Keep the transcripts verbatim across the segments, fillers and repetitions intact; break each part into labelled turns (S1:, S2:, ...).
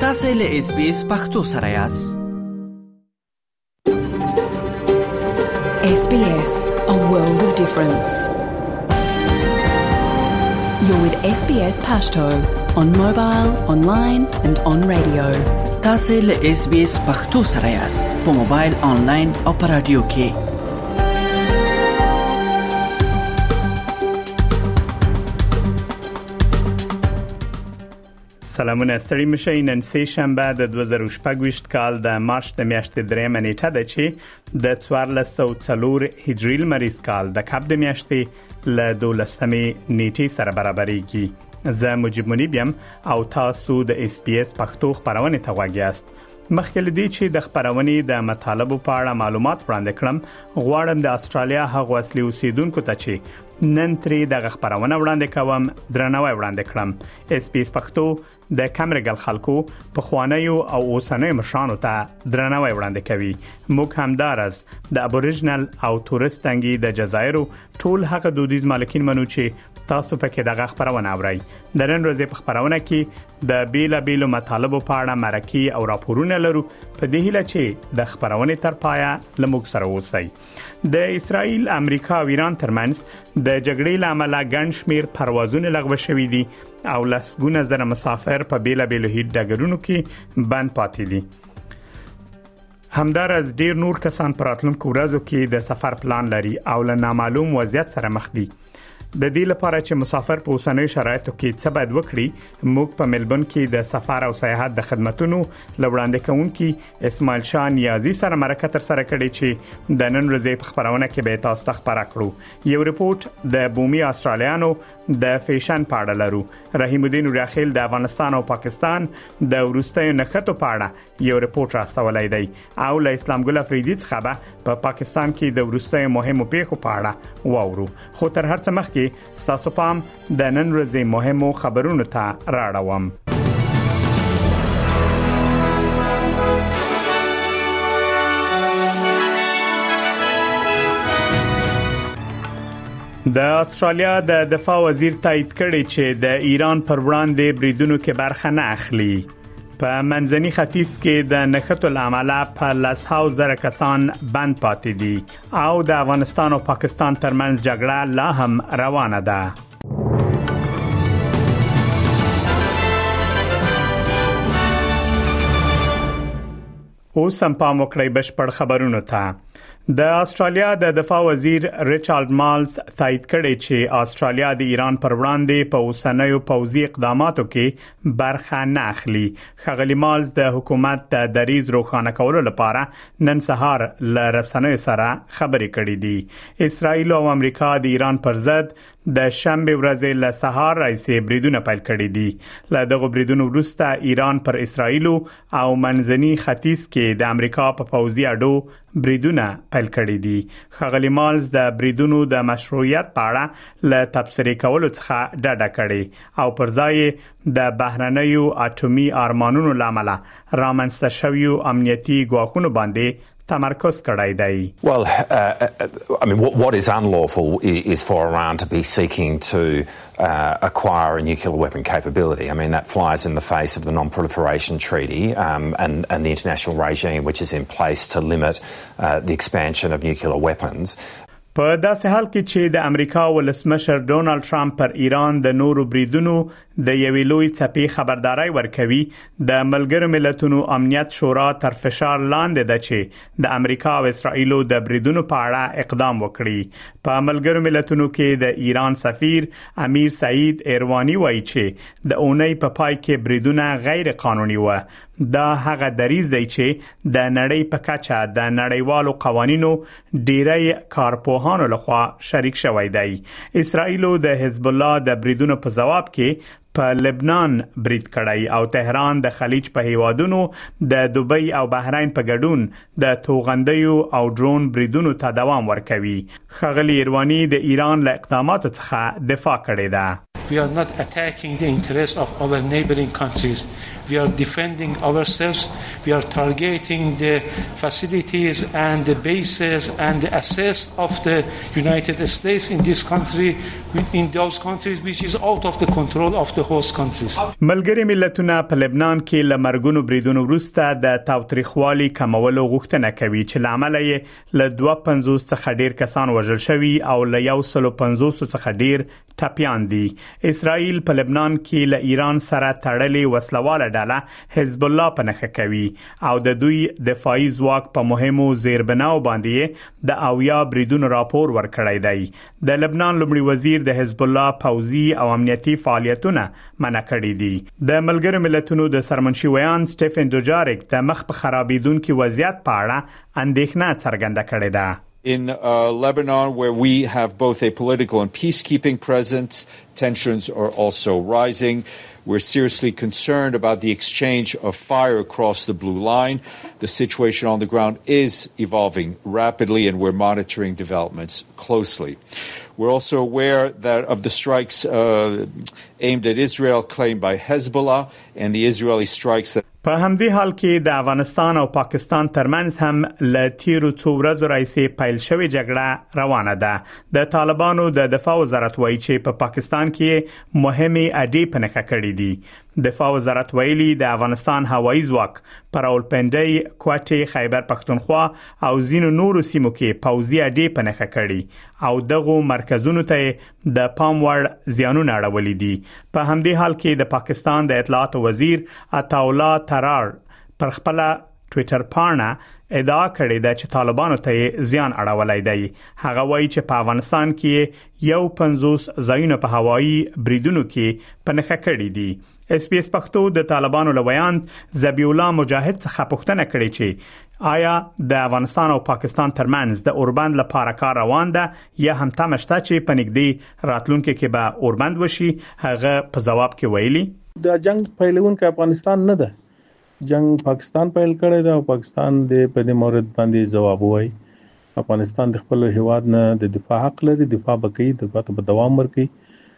S1: تاسو له اس بي اس پختو سره یاست.
S2: S B S, a world of difference. You're with S B S Pashto on mobile, online and on radio.
S1: تاسو له اس بي اس پختو سره یاست په موبایل، آنلاین او په رادیو کې.
S3: سلامونه ستړي مشئ. نن سه شنبه د دوه زره شپږ کال د مارچ د میاشتې درېمه نیټه ده چې د څوارلس سوه څلور هجري لمریز کال د کاب د میاشتې له دولسمې نیټې سره برابرېږي. زه مجيب منیب یم او تاسو د اس بي اس پښتو خبرونه ته غوږ یاست. مخکې لدی چې د خبرونې د مطالبو په اړه معلومات وړاندې کړم، غواړم د استرالیا هغه اصلي اوسیدونکو ته چې نن ترې د خبرونه وړاندې کوم درناوی وړاندې کړم. اس بي اس پښتو د کمرګل خلکو په خوانیو او اوسنیو مشرانو ته درناوی وړاندې کوي. موږ همدارس د ابوریجنل او تورستانګي د جزایرو ټول هغه دودیز مالکین منو چې تاسو پکې دغه خبرونه اورئ. د نن ورځې په خبرونه کې د بیلا بیلو مطالبو په اړه مرکه او راپورونه لرو، په دې هیله چې د خبرونه تر پایه لموږ سره اوسئ. د اسرائیل، امریکا او ایران ترمنځ د جګړې لامل ګڼ شمیر پروازونه لغوه شوې دي او لسګونه زره مسافر په بیلا بیلو هیټ ډګرونو کې بند پاتې دي. همدارس ډیر نور کسان پر راتلونکو ورځو کې د سفر پلان لري او له نامعلوم وضعیت سره مخ دي. د دې لپاره چې مسافر په اوسنیو شرایطو کې څه باید وکړي، موږ په ملبورن کې د سفر او سیاحت د خدماتو لوړاندې کوونکی اسماعیل شاه نیازی سره مرکه تر سره کړې چې د نن ورځې په خبرونه کې به تاسو ته خبره کړو. یو ریپورت د بومي استرالیانو د فیشن په اړه لرو. رحیم الدین ریاخیل د افغانستان او پاکستان د وروستیو نښتو په اړه یو ریپورت راستولای دی او له اسلام ګل افریدي څخه په پا پاکستان کې د وروستیو مهمو پیښو په اړه واورو. خو تر هر څه مخکې تاسو پام د نن ورځې مهمو خبرونو ته راړوم. د استرالیا د دفاع وزیر تایید کړی چې د ایران پر وړاندې بریدونو کې برخه نه اخلي. په منځني ختیځ کې د نښتو لامل په لسهاو زره کسان بند پاتې دي او د افغانستان او پاکستان ترمنځ جګړه لا هم روانه ده. اوس هم پام وکړئ بشپړ خبرونو ته. د استرالیا د دفاع وزیر ریچارډ مالز تایید کړی چې استرالیا د ایران پر وړاندې په اوسنیو پوځي اقداماتو کې برخه نه اخلي. ښاغلي مالز د حکومت د دریځ روښانه کولو لپاره نن سهار له رسنیو سره خبرې کړې دي. اسرائیل او امریکا د ایران پر ضد د شنبه ورځې له سهار راځي بریدونه پیل کړي دي. له دغه بریدونو وروسته ایران پر اسرائیل او منځني ختیځ کې د امریکا په پوځي اډو بریدونه پیل کړي دي. ښاغلي مالز د بریدونو د مشروعیت په اړه له تبصرې کولو څخه ډډه کړې او پر ځای د بهرنیو اټومي ارمانونو لامل رامنځته شویو امنیتي ګواښونو باندې تمرکز کړای دی.
S4: Well, uh, I mean, what, what is unlawful is for Iran to be seeking to uh, acquire a nuclear weapon capability. I mean, that flies in the face of the Non-Proliferation Treaty um, and, and the international regime which is in place to limit uh, the expansion of nuclear weapons.
S3: په داسې حال کې چې د امریکا ولسمشر ډونالد ټرمپ پر ایران د نورو بریدونو د یوې لوی څپې خبرداري ورکوي، د ملګرو ملتونو امنیت شورا تر فشار لاندې ده چې د امریکا او اسرائیل د بریدونو په اړه اقدام وکړي. په ملګرو ملتونو کې د ایران سفیر امیر سعید ایروانی وایي چې د اونۍ په پای کې بریدونه غیر قانوني و. دا هغه دریځ دی چې د نړۍ په کچه د نړیوالو قوانینو ډیری کارپوهانو لخوا شریک شوی دی. اسرائیل د حزب الله د بریدونو په جواب کې په لبنان برید کړی او تهران د خلیج په هیوادونو د دوبۍ او بحرین په ګډون د توغندیو او ډرون بریدونو ته دوام ورکوي. ښاغلي ایروانی د ایران له اقداماتو څخه دفاع کړې ده.
S5: We are not attacking the interests of our neighboring countries we are defending ourselves, we are targeting the facilities and the bases and the assets of the United States in this country, in those countries which is out of the control of the host countries.
S3: ملګری ملتونه په لبنان کې ل مرګونو بریدونو وروسته د تاوتریخوالي کمولو غوښتنه کوي چې لامل یې ل دوه پنځوس څخه ډیر کسان وژل شوي او ل یو سل پنځوس څخه ډیر ټپيان دي. اسرائیل په لبنان کې ل ایران سره تړلې وسلواله ډله حزب الله په نخښه کوي او د دوی دفاعي ځواک په مهمو زیربناو باندې د اویا بریدونو راپور ورکړی دی. د لبنان لومړي وزیر د حزب الله پوځي او امنیتي فعالیتونه منع کړي دي. د ملګرو ملتونو د سرمنشي ویان سټيفن دوجاریک د مخ په خرابېدونکو وضعیت په اړه اندېښنه څرګنده کړې ده.
S6: In uh, Lebanon, where we have both a political and peacekeeping presence, tensions are also rising. We're seriously concerned about the exchange of fire across the blue line. The situation on the ground is evolving rapidly, and we're monitoring developments closely. We're also aware that of the strikes uh, aimed at Israel claimed by Hezbollah and the Israeli strikes that
S3: په همدې حال کې د افغانستان او پاکستان ترمنځ هم ل تیرو څو ورځو راځي پیل شوې جګړه روانه ده. د طالبانو د دفاع وزارت وایي چې په پاکستان کې مهمه اډې پنهخه کړې دي. دفاع وزارت ویلي د افغانستان هوایي ځواک پر اولپنډي، کوټي، خیبر پختونخوا او ځینو نورو سیمو کې پوځي اډې پنهخه کړې او دغه مرکزونو ته د پام وړ زیانونه اړولې دي. په همدې حال کې د پاکستان د اطلاعات وزیر عطاءالله ترار پر خپل ټوئیټر باندې ادعا کړې ده چې طالبانو ته زیان اړولای دی. هغه وایي چې په افغانستان کې یو پنځوس ځایونه په هوایي بریدونو کې پنهخه کړي دي. اس پی اس پښتو د طالبانو لویان ذبیح الله مجاهد څخه پوښتنه کړې چې آیا د افغانستان او پاکستان ترمنځ د اوربند لپاره کار روان ده یا هم تمشته چې پنګدي راتلونکو کې به اوربند وشي. هغه په جواب کې ویلي
S7: د جنگ پیلونکو افغانستان نه ده، جنگ پاکستان پیل کړی دا او پاکستان د په دې مورد باندې جواب وایي. افغانستان د خپل هیواد نه د دفاع حق لري، دفاع وکړي، دفاع ته دوام ورکړي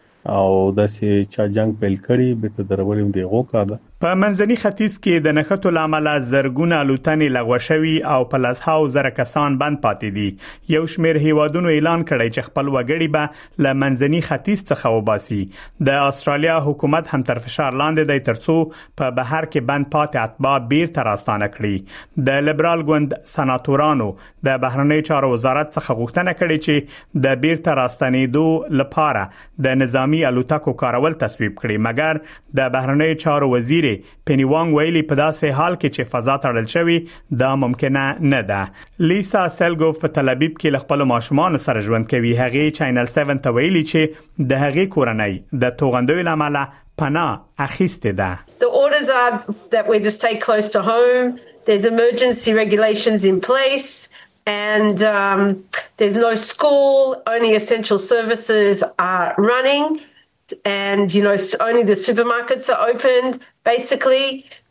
S7: او داسې چا جنگ پیل کړي به ته درولم دی غوکا ده.
S3: په منځني ختیځ کې د نښتو لامل زرګونه الوتنې لغوه شوي او په لسهاو زره کسان بند پاتې دي. یو شمېر هیوادونو اعلان کړی چې خپل وګړي به له منځني ختیځ څخه وباسي. د استرالیا حکومت هم تر فشار لاندې دی ترڅو په بهر کې بند پاتې اتباع بیرته راستانه کړي. د لیبرال ګوند سناتورانو د بهرنی چارو وزارت څخه غوښتنه کړې چې د بیرته راستنېدو لپاره د نظامی الوتکو کارول تصویب کړي، مګر د بهرنی چارو وزیر پینی وانګ ویلي په داسې حال کې چې فضا تړل شوی دا ممکنه نه ده. لیسا سلګوف په تل ابیب کې خپل ماشومان سره ژوند کوي. هغه چینل سبعه ته ویلي چې د هغه کورنۍ د توغندوی لامل پناه اخیسته ده.
S8: The orders are that we just stay close to home. There's emergency regulations in place. And um, there's no school, only essential services are running. And, you know, only the supermarkets are opened, basically.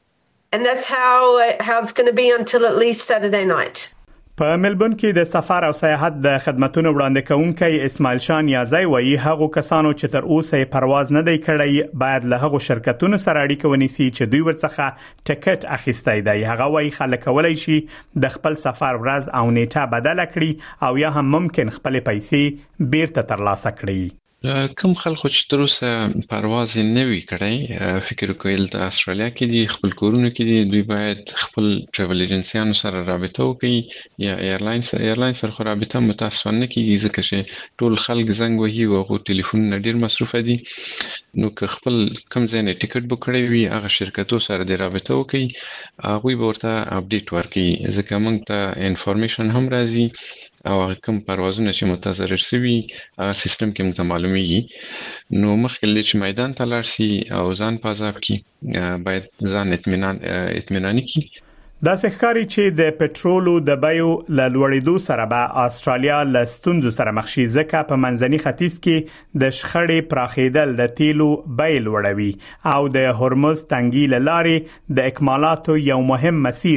S8: And that's how, how it's going to be until at least Saturday night.
S3: په ملبون کې د سفر او سیاحت د خدماتونو وړاندې کوونکی اسماعیل شاه نیازی وایي هغه کسانو چې تر اوسه پرواز نه دی کړی باید له هغه شرکتونو سره اړیکه ونیسي چې دوی ورڅخه ټیکټ اخیستی دی. هغه وایي خلک کولای شي د خپل سفر ورځ او نیټه بدل کړي او یا هم ممکن خپل پیسې بیرته ترلاسه کړي.
S9: کوم خلکو چې تر اوسه پرواز نه وی کړی فکر کوي د استرالیا کې دي خپل کورونو کې دي دوی باید خپل ټریول ایجنسیانو سره رابطه وکړي یا ایرلاینز ایرلاینز سره رابطه متاسفانه کیږي ځکه چې ټول خلک زنګ وهي او غو ټلیفون ډیر مصرف دي. نو که خپل کم ځای نه ټیکټ بک کړی وي هغه شرکتو سره د رابطه وکړي هغه به ورته اپډیټ ورکړي ځکه موږ ته انفارمیشن هم راځي او کوم پروازونه چې متضرر شوي سیستم کې موږ معلومیږي. نو مخکې چې میدان ته لاړ شي او ځان پازاب کی باید ځان اطمینان اطمینانی کی.
S3: دا ښکاري چې د پټرولو د بیو له لوړېدو سره به استرالیا له ستونزو سره مخ شي ځکه په منځني ختیځ کې د شخړې پراخېدل د تیلو بیې لوړوي او د هرمز تنګي له لارې د اکمالاتو یو مهم مسیر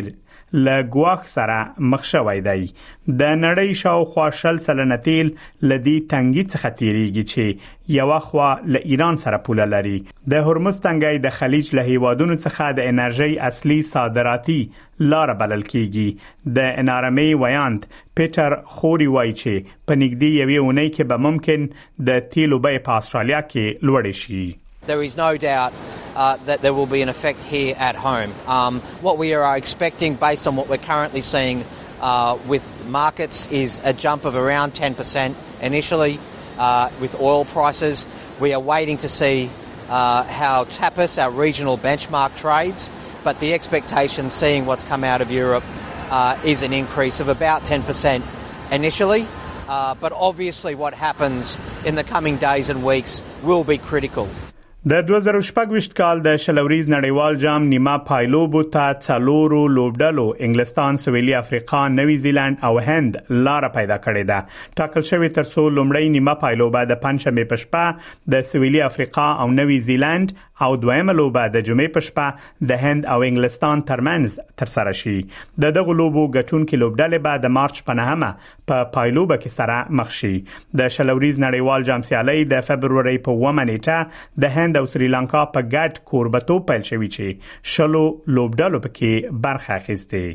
S3: له ګواښ سره مخ شوی دی. د نړۍ شاوخوا شل سلنه تیل لدی تنګي څخه تیریږي چې یو خوا له ایران سره پوله لري. د هرمز تنګي د خلیج له هیوادونو څخه د انرژي اصلي صادراتي لار بلل کیږي. د ان ار ام ای ویاند پیټر خوري وایي چې په نږدې یوې اونۍ کې به ممکن د تیلو بیه په استرالیا کې لوړ شي.
S10: There is no doubt uh, that there will be an effect here at home. Um, what we are expecting based on what we're currently seeing uh, with markets is a jump of around ten percent initially uh, with oil prices. We are waiting to see uh, how TAPIS, our regional benchmark, trades, but the expectation, seeing what's come out of Europe, uh, is an increase of about ten percent initially. Uh, but obviously what happens in the coming days and weeks will be critical.
S3: د دوه زره شپږ کال د شلوریز نړیوال جام نیمه پایلوبو ته څلورو لوبډلو انګلستان، سویلي افریقا، نوی زیلند او هند لار پیدا کړې ده. ټاکل شوی تر څو لومړی نیمه پایلوبه د پنځمې په شپه د سویلي افریقا او نوی زیلند او دویمه لوبه د جمعې په شپه د هند او انګلستان ترمنځ تر سره شي. د دغه لوبو ګټونکو لوبډلې به د مارچ په نهمه په پایلوبه کې سره مخ شي. د شلوریز نړیوال جام سیالي د فبروري په اوومه نیټه د هند او سریلانکا په ګډ کوربتوب پیل شوی چې شلو لوبډلو پکې برخه اخیسته.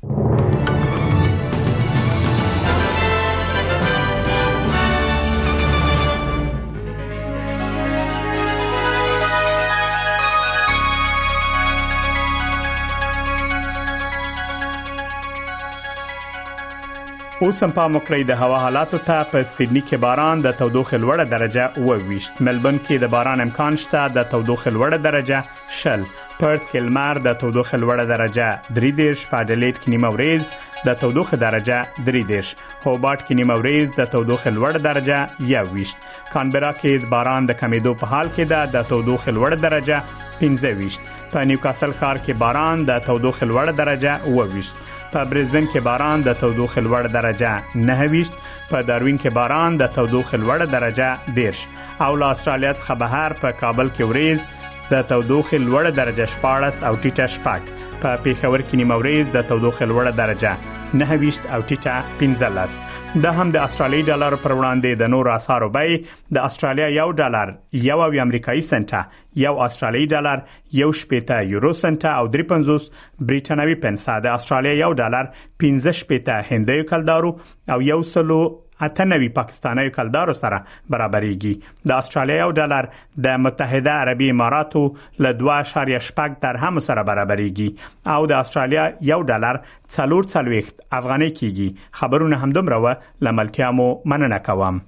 S3: اوس هم په مکرې د هوا حالاتو ته په سیدنی کې باران د تودوخې لوړه درجه وویشت، ملبورن کې د باران امکان شته د تودوخې لوړه درجه شل، پرت کې لمر د تودوخې لوړه درجه درې دیرش، په اډلېډ کې نیمه ورځ د تودوخې درجه درې دیرش، هوبارت کې نیمه ورځ د تودوخې لوړه درجه یوویشت، کانبرا کې د باران د کمیدو په حال کې ده د تودوخې لوړه درجه پنځه ویشت، په نیوکاسل ښار کې باران د تودوخې لوړه درجه اوویشت، په برزبن کې باران د تودوخې لوړه درجه نه ویشت، په داروین کې باران د تودوخې لوړه درجه دیرش، او له استرالیا څخه بهر په کابل کې ورځ د تودوخې لوړه درجه شپاړس او ټیټه شپږ، په پیښور کې نیمه ورځ د تودوخې لوړه درجه نه ویشت او ټیټه پنځلس. د هم د استرالی ډالر پر وړاندې د نور اسعارو بیې د استرالیا یو ډالر یو او امریکایي سنټه، یو استرالی ډالر یو شپېته یورو سنټه او درې پنځوس بریټانوي پنسه، د استرالیا یو ډالر پنځه شپېته هندیو کلدارو او یو سلو اته نوي پاکستاني کلدارو سره برابرېږي. د استرالیا یو ډالر د متحده عربي اماراتو له دوه اعشاریه شپږ درهم سره برابرېږي او د استرالیا یو ډالر څلور څلوېښت افغانۍ کېږي. خبرونه همدومره و، له ملتیا مو مننه کوم.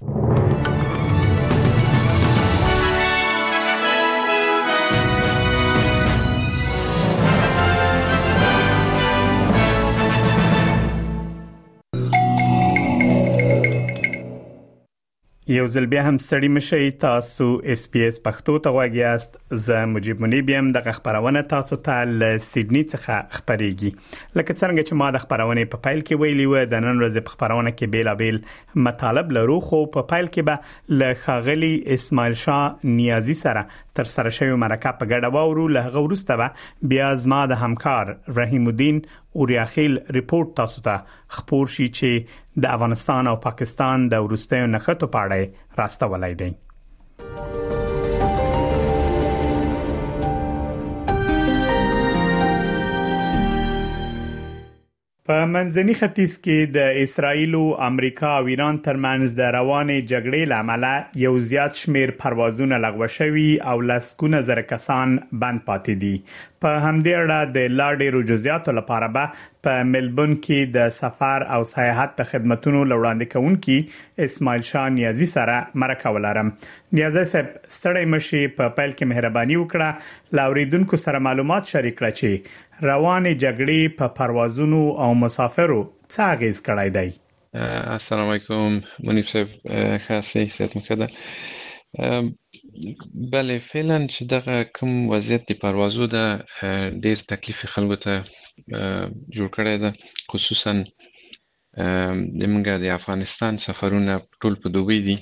S3: یو ځل بیا هم ستړي مشئ، تاسو اس پی اس پښتو ته غوږ یاست. زه مجيب منیب یم. د خبرونه تاسو ته له سیدنی څخه خبرېږي. لکه څنګه چې ما د خبرونه په فایل کې ویلي و، د نن ورځې په خبرونه کې بیلابل مطالب لرو، خو په فایل کې به له خاغلی اسماعیل شاه نیازی سره تر سره شوی مرکه په ګډه واورو. له هغه وروسته به بیا زما د همکار رحیم الدین اوریاخیل ریپورت تاسو ته خبر شي چې د افغانستان او پاکستان د وروستیو نښتو په اړه راستولای دی. په منځني ختیځ کې د اسرایل او امریکا او ایران ترمنځ د روانې جګړې لامل یو زیات شمیر پروازونه لغوه شوي او لسګونه زره کسان بند پاتې دي. په همدې اړه د لا ډېرو جزئیاتو لپاره به په ملبورن کې د سفر او سیاحت د خدماتو لوړاندې کوونکی اسماعیل شاه نیازی سره مرکه ولرم. نیازی صاحب، ستړی مشي، په پیل کې مهرباني وکړه لاوریدونکو سره معلومات شریک کړئ چې روانې جګړې په پروازونو او مسافرو څه اغیز کړی دی.
S9: السلام علیکم منیب صاحب، خاصی ست مخده. بله فعلا چې دغه کوم وضعیت د پروازو د ډیر تکلیف خلکو ته جوړ کړی ده، خصوصا د منګه د افغانستان سفرونه ټول په دوبۍ دي،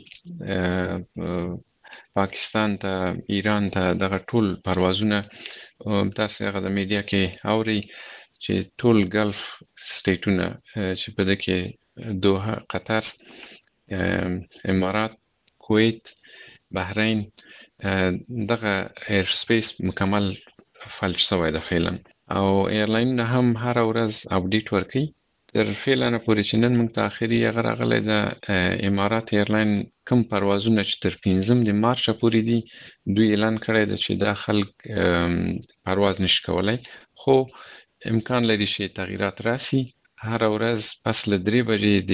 S9: پاکستان ته، ایران ته، دغه ټول پروازونه تاسو هغه د میډیا کې اوري چې ټول ګلف سټیټونه چې په دې کې دوحه، قطر، امارات، کویت، بحرین دغه ایر سپیس مکمل فلج شوی د فعلا، او ایرلاینونه هم هر ورځ اپډیټ ورکوي. تر فعلا پورې چې نن موږ ته اخري هغه راغلی د امارات ایرلاین کوم پروازونه چې تر پنځم د مارچ پورې دي، دوی اعلان کړی دی چې دا خلک پرواز نشي کولای، خو امکان لري چې تغییرات راشي. هر ورځ پس له درې بجې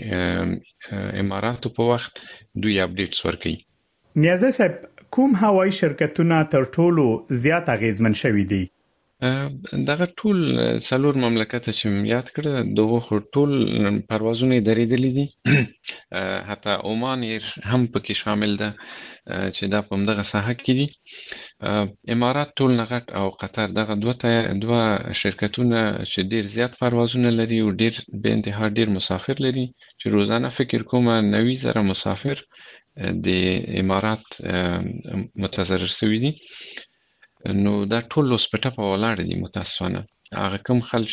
S9: د اماراتو په وخت دوی اپډیټس ورکوي.
S3: نیازه صاحب، کوم هوایي شرکتونه تر ټولو زیات اغیزمن شوي دي؟
S9: دغه ټول څلور مملکت چې یاد کړه دغه خو ټول پروازونه درېدلې دي، حتی عمان هم پکې شامل ده چې دا په دغه ساحه کې دي. امارات ټول نغټ او قطر دغه دوه دوه شرکتونه چې ډیر زیات پروازونه لري او ډیر به انتها ډیر مسافر لري، چې روزانه فکر کوم نوي زره مسافر د امارات متضرر شوي دي. نو دا ټول هسپټا په ولاړ دي. متاسفانه هغه کوم خلک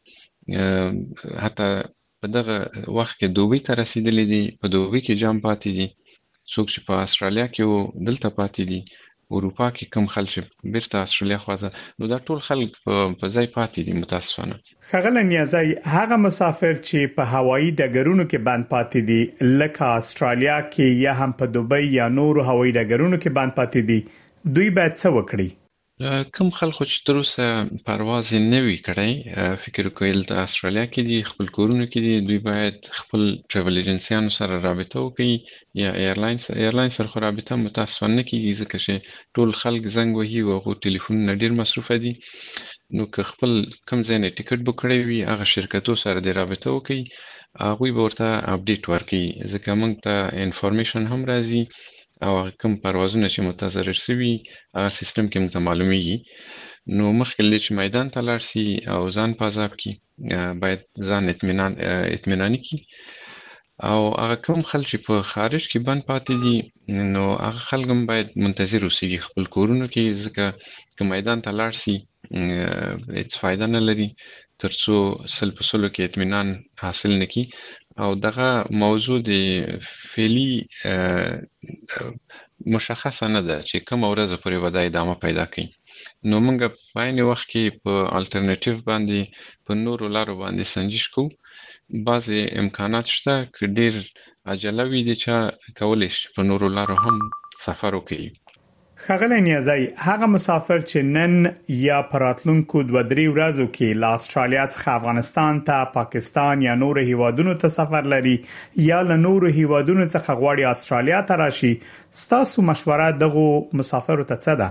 S9: چې حتی په دغه وخت کې دوبۍ ته رسیدلي دي، په دوبۍ کې جام پاتې دي، څوک چې په استرالیا کې وو دلته پاتې دي، اروپا کې کوم خلک چې بیرته استرالیا خواته، نو دا ټول خلک په ځای پاتې دي. متاسفانه
S3: ښاغلی نیازی، هغه مسافر چې په هوایي ډګرونو کې بند پاتې دي لکه استرالیا کې یا هم په دوبۍ یا نورو هوایي ډګرونو کې بند پاتې دي، دوی باید څه وکړي؟
S9: کوم خلکو چې تر اوسه پرواز نه وی کړی، فکر کوي د استرالیا کې دي، خپل کورونو کې دي، دوی باید خپل ټریول ایجنسیانو سره رابطه وکړي یا ایرلاین سره. ایرلاین سره خو رابطه متاسفانه کیږي ځکه چې ټول خلک زنګ وهي او هغه ټلیفونونه ډیر مصرف دي. نو که خپل کوم ځای نه ټیکټ بک کړی وي هغه شرکتو سره د رابطه وکړي، هغه به ورته اپډیټ ورکړي، ځکه موږ ته انفارمیشن هم راځي او کوم پروازونه چې متضرر شوي هغه سیستم کې موږ ته معلومیږي. نو مخکې چې میدان ته لاړ شي او ځان په عذاب کې باید ځان اطمینان اطمیناني کړي، او هغه کوم خلک چې په خارج کې بند پاتې دي نو هغه خلک هم باید منتظر اوسېږي خپل کورونو کې، ځکه که میدان ته لاړ شي هیڅ فایده نه لري ترڅو سل په سلو کې اطمینان حاصل نکړي. او دغه موضوع د فعلی مشخصه نه ده چې کوم ورځ پورې ودا ادامه پیدا کوي. نو موږ په عین وخت کې په الټرنیټیو باندې په نورو لارو باندې سنجش کوو. بعضی امکانات شته چې ډیر عجله وي دي چې کولای شي په نورو لارو هم سفر وکړي.
S3: ښاغلی نیازی، هغه مسافر چې نن یا پراتلونکو دوه درې ورځو کې له استرالیا څخه افغانستان ته، پاکستان یا نورو هیوادونو ته سفر لري یا له نورو هیوادونو څخه غواړي استرالیا ته راشي، ستاسو مشوره دغه مسافرو ته څه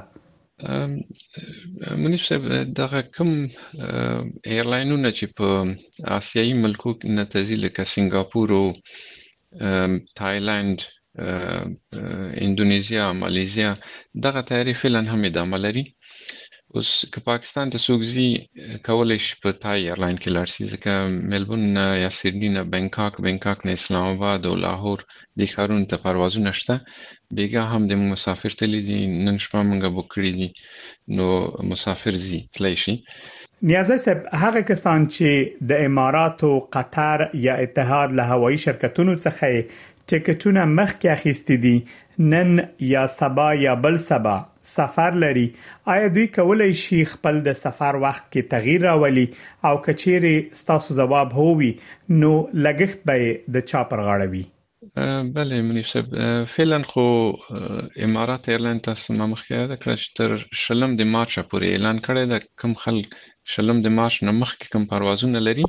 S3: ده؟
S9: منیف صاحب، دغه کوم ایرلاینونه چې په آسیایي ملکو نه ځي لکه سنگاپور او تایلند، اندونیزیا، مالیزیا، دغه تیاری فعلا هم ادامه لري. اوس که پاکستان ته څوک ځي کولای شي په تای ایرلاین کې لاړ شي، ځکه ملبورن نه یا سیډني نه بنکاک، بنکاک نه اسلام آباد او لاهور د ښارونو ته پروازونه شته. بیګا هم د مسافر تللی دي، نن شپه موږ بوک کړي دي، نو مسافر ځي تللی شي.
S3: نیازه صاحب، هغه کسان چې د اماراتو، قطر یا اتحاد له هوایي شرکتونو څخه ټیکټونه مخکې اخیستي دي، نن یا سبا یا بل سبا سفر لري، آیا دوی کولای شي خپل د سفر وخت کې تغییر راولي؟ او کچېرې ستاسو جواب هووي نو لګښت به د چا پر غاړه وي؟
S9: بله منیف صاحب، فعلا خو امارات ایرلاین تاسو ما مخکې یاده کړه چې تر شلم د مارچ پورې اعلان کړی ده کوم خلک شلم د مارچ نه مخکې کوم پروازونه لري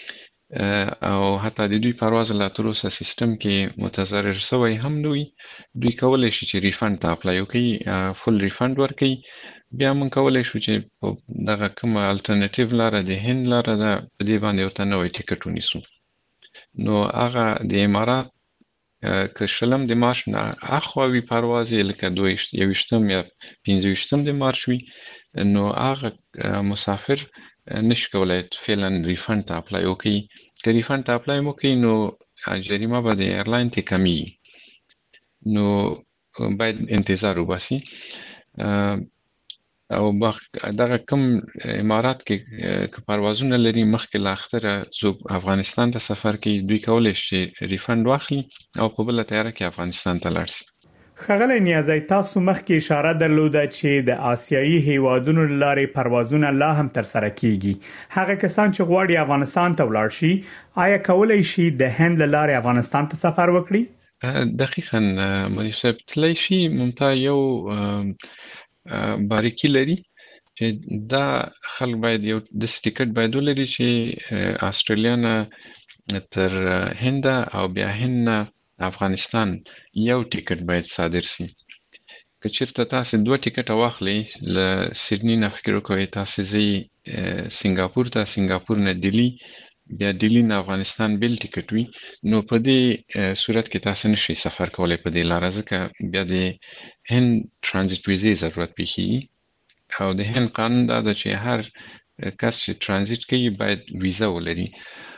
S9: او حتی د دوی پرواز لا تر اوسه سیستم کې متضرر شوی هم نه وي، دوی کولای شي چې ریفند ته اپلای وکړي، فل ریفند ورکړي. بیا موږ کولای شو چې دغه کومه الټرنیټیو لاره د هند لاره ده په دې باندې ورته نوی ټیکټ ونیسو. نو هغه د امارات که شلم د مارچ نه اخوا وي پرواز یې لکه دوه یویشتم یا پنځه ویشتم د مارچ وي، نو هغه مسافر نشي کولای فعلا ریفند ته اپلای وکړي. که ریفند ته اپلای وکړي نو جریمه به د ایرلاین ته کمیږي، نو باید انتظار وباسي. او دغه کم امارات کې که پروازونه لري مخکې لا اختره زو افغانستان ته سفر کوي دوی کولای شي ریفند واخلي او په بل تیاره کې افغانستان ته لاړ شي.
S3: خغلی نیازی تاسو مخکې اشاره درلوده چې د آسیایي هیوادونو لارې پروازونه لا هم تر سره کیږي. هغه کسان چې غواړي افغانستان ته ولاړ شي آیا کولای شي د هند لارې افغانستان ته سفر وکړي؟
S9: دقیقاً منیف صاحب تلای شي. ممتا یو باریکی لري چې دا خلک باید یو د ټیکټ باید ولري چې استرالیا نه تر هند او بیا هند افغانستان یو ټیکټ باید صادر شي. که چیرته تاسو دوه ټیکټ واخلئ له سیدنی نه فکر وکړئ تاسو زی سنگاپور ته سنگاپور نه دلی بیا دلی نه افغانستان بل ټیکټ وي نو په دې صورت کې تاسو نشئ سفر کولای په دې لار ځکه بیا د هند ترانزیت ویزه ضرورت پیږي او د هند قانون دا ده چې هر کس چې ترانزیت کوي باید ویزه ولري.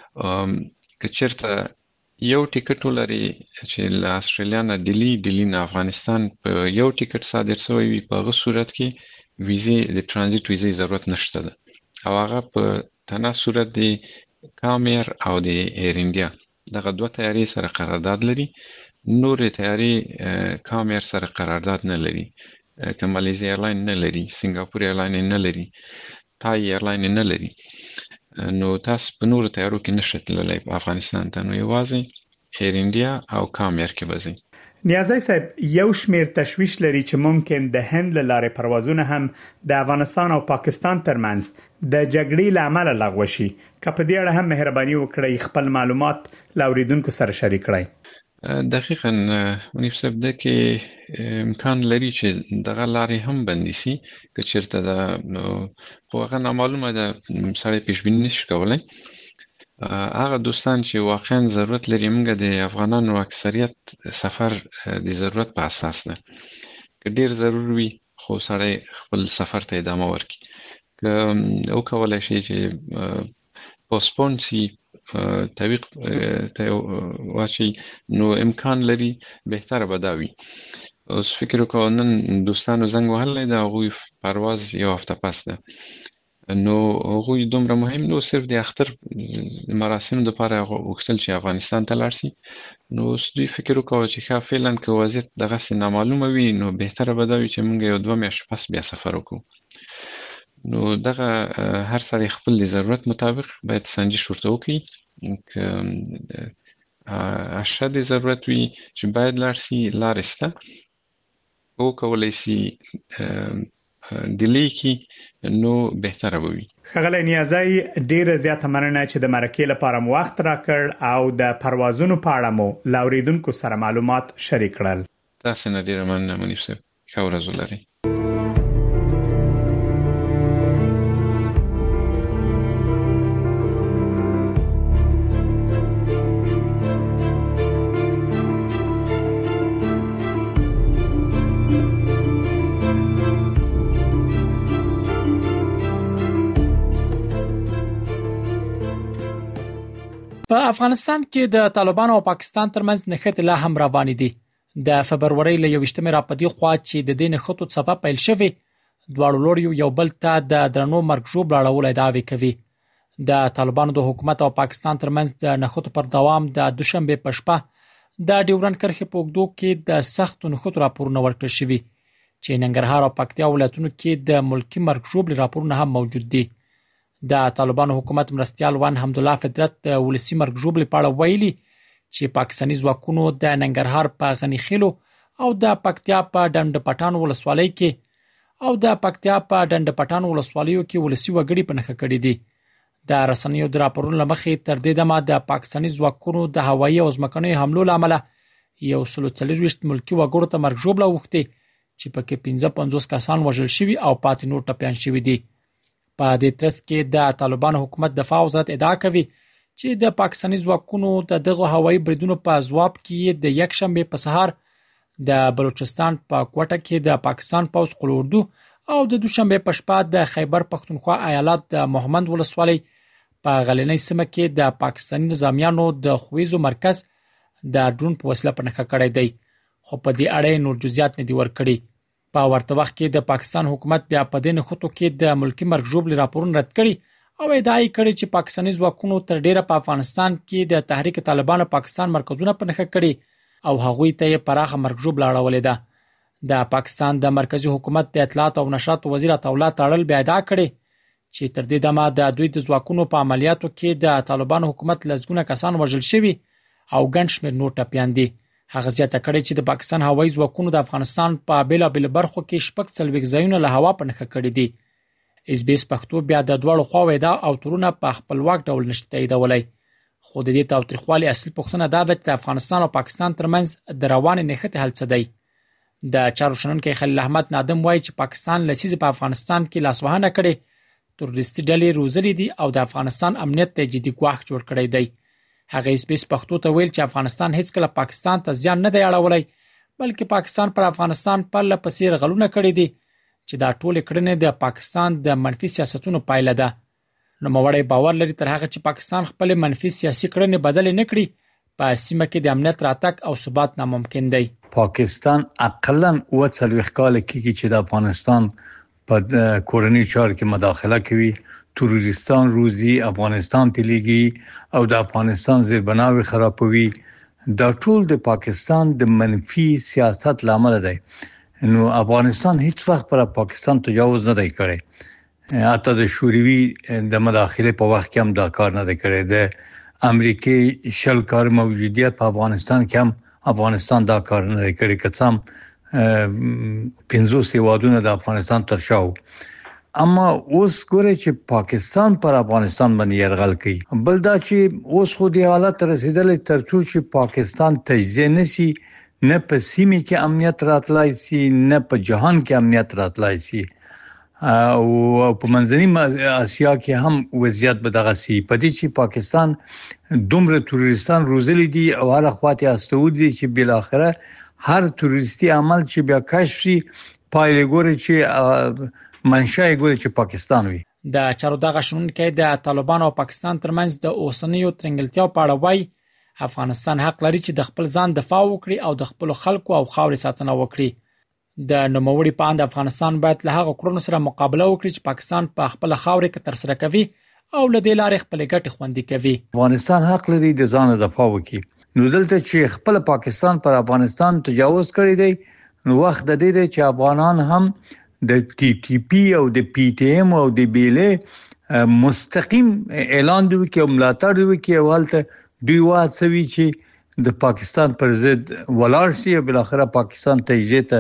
S9: که چیرته یو ټیکټ ولري چې له استرالیا نه دلی دلی نه افغانستان په یو ټیکټ صادر شوی وي په هغه صورت کې ویزه د ترانزیت ویزه ضرورت نشته ده او هغه په تنه صورت دی کامیر او د ایر انډیا دغه دوه تیارې سره قرارداد لري. نور تیارې کامیر سره قرارداد نه لري، که مالیزیا ایرلاین نه لري، سنگاپور ایرلاین نه لري، تای ایرلاین نه لري. نو تاسو په نور تیارو کې نشئ تللی افغانستان ته، نو یوازې ایر انډیا او کامیر کې به ځئ.
S3: نیازی صاحب یو شمیر تشویش لري چې ممکن د هند له لارې پروازونه هم د افغانستان او پاکستان ترمنځ د جګړې له امله لغوه شي. که په دې اړه هم مهرباني وکړئ خپل معلومات له اوریدونکو سره شریک کړئ.
S9: دقیقاً منیف صاحب ده کې امکان لري چې دغه لارې هم بندي شي که چیرته ده، خو هغه نامعلومه ده، سړی پیش بیني نشي کولی. هغه دوستان چې واقعا ضرورت لري، موږ د افغانانو اکثریت سفر د ضرورت په اساس ده. که ډیر ضرور وي خو سړی خپل سفر ته ادامه ورکړي. که او کولای شي چې پوسپون شي، تعویق ته واچي، نو امکان لري بهتره به دا وي. اوس فکر وکړو نن دوستانو زنګ وهلی ده، هغوی پرواز یو هفته پس ده، نو هغوی دومره مهم نو صرف د اختر مراسمو لپاره غوښتل چې افغانستان ته لاړ شي. نو اوس دوی فکر وکړو چې ښه فعلا که وضعیت دغسې نامعلومه وي نو بهتره به دا وي چې موږ یو دوه میاشتې پس بیا سفر وکړو. نو دغه هر سړی خپل د ضرورت مطابق باید سنجش ورته وکړي. که اشد ضرورت وي چې باید لاړ شي، لارې شته، او کولی شي ډیلی کی نو بهتره وي.
S3: ښاغلی نیازی ډیره زیاته مننه چې د مرکې لپاره مو وخت راکړ او د پروازونو په اړه مو له اوریدونکو سره معلومات شریک کړل.
S9: تاسو نه ډیره مننه منیف صاحب. ښه ورځ ولرئ.
S11: په افغانستان کې د طالبانو او پاکستان ترمنځ نښتې لا هم روانې دي. د فبرورۍ له یوویشتمې راپدې خوا چې د دې نښتو سبب پیل شوی، دواړو لوري یو بل ته د درنو مرګ ژوبل اړولای دعوی کوي. د طالبانو د حکومت او پاکستان ترمنځ د نښتو پر دوام د دوشنبه په شپه د ډیورند کرښې په اوږدو کې د سختو نښتو راپورونه ورکړل شوي چې ننګرهار او پکتیا ولایتونو کې د ملکی مرګ ژوبل راپورونه هم موجود دي. د طالبانو حکومت مرستيال وان حمدالله فطرت د ولسی مرګ ژوبل په اړه ویلي چې پاکستاني ځواکونو د ننګرهار په غنی خیلو او د پکتیا په ډنډ پټان ولسوالۍ کې او د پکتیا په ډنډ پټان ولسوالیو کې ولسی وګړي په نخښه کړي دي. د رسنیو د راپورونو لمخې تر دې دمه د پاکستاني ځواکونو د هوایي او ځمکني حملو لامل یو سل څلوېښت ملکی وګړو ته مرګ ژوبل وخته چې پکې پنځه پنځوس کسان وژل شوي او پاتې نور ټپيان شوي دي. په دې ترڅ کې د طالبانو حکومت دفاع وزارت ادعا کوي چې د پاکستاني ځواکونو د دغه هوایي بریدونو په ځواب کې د یک شنبه په سهار د بلوچستان په کوټه کې د پاکستان پوځ قلوردو او د دوشنبه په شپه د خیبر پختونخوا ایالت د محمد ولسوالۍ په غلنۍ سیمه کې د پاکستاني نظامیانو د خویزو مرکز د ډرون په وسیله په نښه کړی دی، خو په دې اړه نور جزئیات نه دي ورکړي. په ورته وخت کې د پاکستان حکومت بیا په دې نښتو کې د ملکی مرګ ژوبل راپورونه رد کړي او ادعا یې کړې چې پاکستاني ځواکونو تر ډیره په افغانستان کې د تحریک طالبان پاکستان مرکزونه په نښه کړي او هغوی ته یې پراخه مرګ ژوبل اړولې ده. د پاکستان د مرکزی حکومت د اطلاعات او نشرات وزیر عطاءالله تاړل بیا ادعا کړې چې تر دې دمه د دوی د ځواکونو په عملیاتو کې د طالبان حکومت لزګونه کسان وژل شوي او ګڼ شمېر نور ټپیان دي. هغه زیاته کړې چې د پاکستان هوایي ځواکونو د افغانستان په بیلابېلو برخو کې شپږ څلوېښت ځایونه له هوا په نښه کړي دي. اس بي اس پښتو بیا د دواړو خواوو ادعا او تورونه په خپلواک ډول نشي تاییدولی، خو د دې تاوتریخوالي اصلي پوښتنه دا ده چې د افغانستان او پاکستان ترمنځ د روانې نښتې حل څه دی. د چارو شنونکی خلیل احمد نادم وایي چې پاکستان لسیزې په افغانستان کې لاسوهنه کړې، تروریستي ډلې روزلې دي او د افغانستان امنیت ته جدي ګواښ جوړ کړی دی. هغه اس بي اس پښتو ته ویل چې افغانستان هیڅ کله پاکستان ته زیان نه دی اړولی، بلکې پاکستان پر افغانستان پرله پسې رغلونه کړي دي چې دا ټول کړنې د پاکستان د منفي سیاستونو پایله ده. نوموړی باور لري تر هغه چې پاکستان خپل منفي سیاسي کړنې بدلې نه کړي، په سیمه کې د امنیت راتګ او ثبات ناممکن دی.
S12: پاکستان اقلا اوه څلوېښت کاله کېږي چې د افغانستان په کورني چارو کې مداخله کوي، تروریستان روزي، افغانستان ته لیږي او د افغانستان زیربناوي خرابوي. دا ټول د پاکستان د منفي سیاست لامل دی. نو افغانستان هیڅ وخت پر پاکستان تجاوز نه دی کړی، حتی د شوروي د مداخله په وخت کې هم دا کار نه دی کړی. د امریکای شل کار موجودیت په افغانستان کې هم افغانستان دا کار نه دی کړی، که څه هم پنځوس هیوادونه د افغانستان تر شا وو. اما اوس ګوره چې پاکستان پر افغانستان باندې یرغل کوي. بل دا چې اوس خو د حالت رسیدلې ترڅو چې پاکستان تجزیه نشي، نه په سیمه کې امنیت راتلای شي، نه په جهان کې امنیت راتلای شي، او په منځنۍ اسیا کې هم وضعیت به دغه سي. په دې چې پاکستان دومره تروریستان روزلي دي او هر خواته استود دي چې بل اخره هر تروریستي عمل چې بیا کشف شي پایله ګوري چې منشأ ګوري چې پاکستان وي.
S11: د چارو دغه شنونکي د طالبان او پاکستان ترمنځ د اوسنیو ترنګلتیا په اړه وایي افغانستان حق لري چې د خپل ځان دفاع وکړي او د خپل خلکو او خاورې ساتنه وکړي. د نوموړي په اند افغانستان باید له هغه کړنو سره مقابله وکړي چې پاکستان په خپل خاورې کې تر سره کوي او له دې لارې خپل ګټې خوندي کوي.
S12: افغانستان حق لري د ځان دفاع وکړي. نو دلته چې خپل پاکستان پر افغانستان تجاوز کړی دی، نو وخت د دې چې افغانان هم د ټي ټي پی او د پی ټي ایم او د بیلې مستقیم اعلان دی کې ملاتړ دی کې اولته دوی واسوي چې د پاکستان پر ضد ولار سي او بل اخره پاکستان تجزیه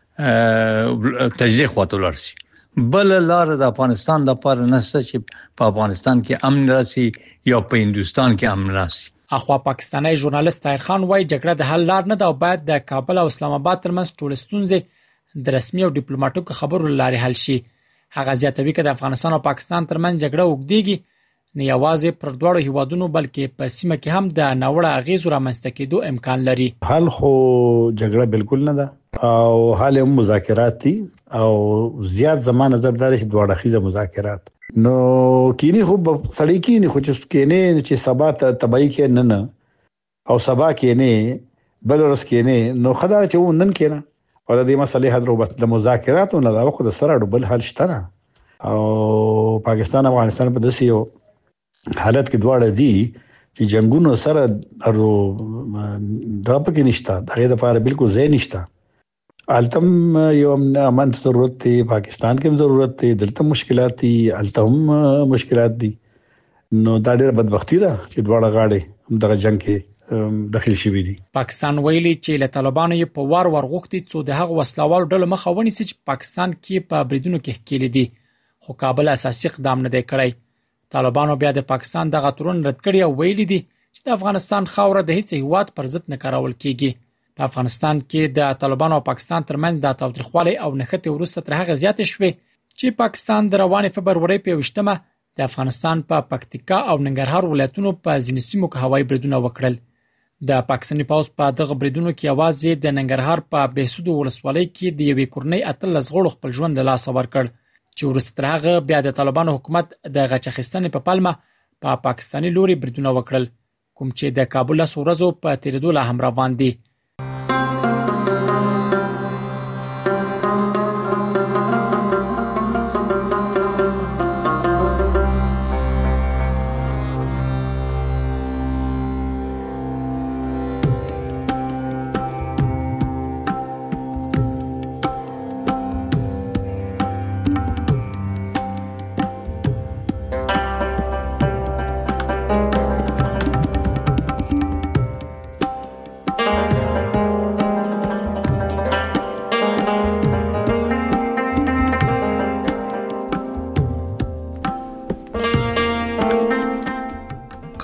S12: ته تجزیه خواته ولر سي. بل لار د افغانستان د پر نسته چې په افغانستان کې امن راسي یا په هندستان کې امن راسي.
S11: اخوا پاکستانی ژورنالیست طاهر خان وايي جګړه د حل لار نه ده او باید د کابل او اسلام آباد ترمنځ ټول ستونزې د رسمي او ډیپلوماټیکو خبرو لارې حل شي. هغه زیاتوي چې د افغانستان او پاکستان ترمنځ جګړه وګړيږي نه یوازې پر دواړو هیوادونو بلکې په سیمه کې هم د ناوړه اغیزو رامنځته کېدو امکان لري.
S13: حل خو جګړه بالکل نه ده او حل هم مذاکرات دي او زیات زمان نظر دار چې دواړه خيزه مذاکرات. نو کینی خو سړی کینی خو چې کینی چې سبا ته تبعی کې نه نه او سبا کې نه بل ورځ کې نه، نو خدای چې ونن کینه او د دې مسلې حل وروبت د مذاکراتو نه راوخه د سره ډبل حل شته او پاکستان او افغانستان په داسې یو حالت کې دواړه دي چې جنگونو سره ارو دا پکې نشته، دغه لپاره بالکل ځای نشته. التم یو امن ضرورت دی، پاکستان کې ضرورت دی، دلته مشکلات دي، التم مشکلات دي. نو دا ډېر بدبختی ده چې دواړه غاړي دغه جنگ کې داخل شوي دي.
S11: پاکستان ویلي چې له طالبانو یې په وار ور غوښتي څو د هغه وسلوالو ډلو مخه ونیسي چې پاکستان کې په بریدونو کې ښکېلې دي، خو کابل اساسي اقدام نه دی کړی. طالبانو بیا د پاکستان دغه تورن رد کړی او ویلي دي چې د افغانستان خاوره د هیڅ هیواد پر ضد نه کارول کیږي. په افغانستان کې د طالبانو او پاکستان ترمنځ د تاوتریخوالي او نښتې وروسته تر هغه زیاتې شوې چې پاکستان د روانې فبرورۍ په یوویشتمه د افغانستان په پکتیکا او ننګرهار ولایتونو په ځینو سیمو کې هوایي بریدونه وکړل. د پاکستاني پوځ په دغه بریدونو کې یوازې د ننګرهار په بهسودو ولسوالۍ کې د یوې کورنۍ اتلس غړو خپل ژوند له لاسه ورکړ چې وروسته تر هغه بیا د طالبانو حکومت د غچ اخیستنې په پلمه په پا پاکستاني لوري بریدونه وکړل، کوم چې د کابل له ورځو په تیریدو لا هم روان دي.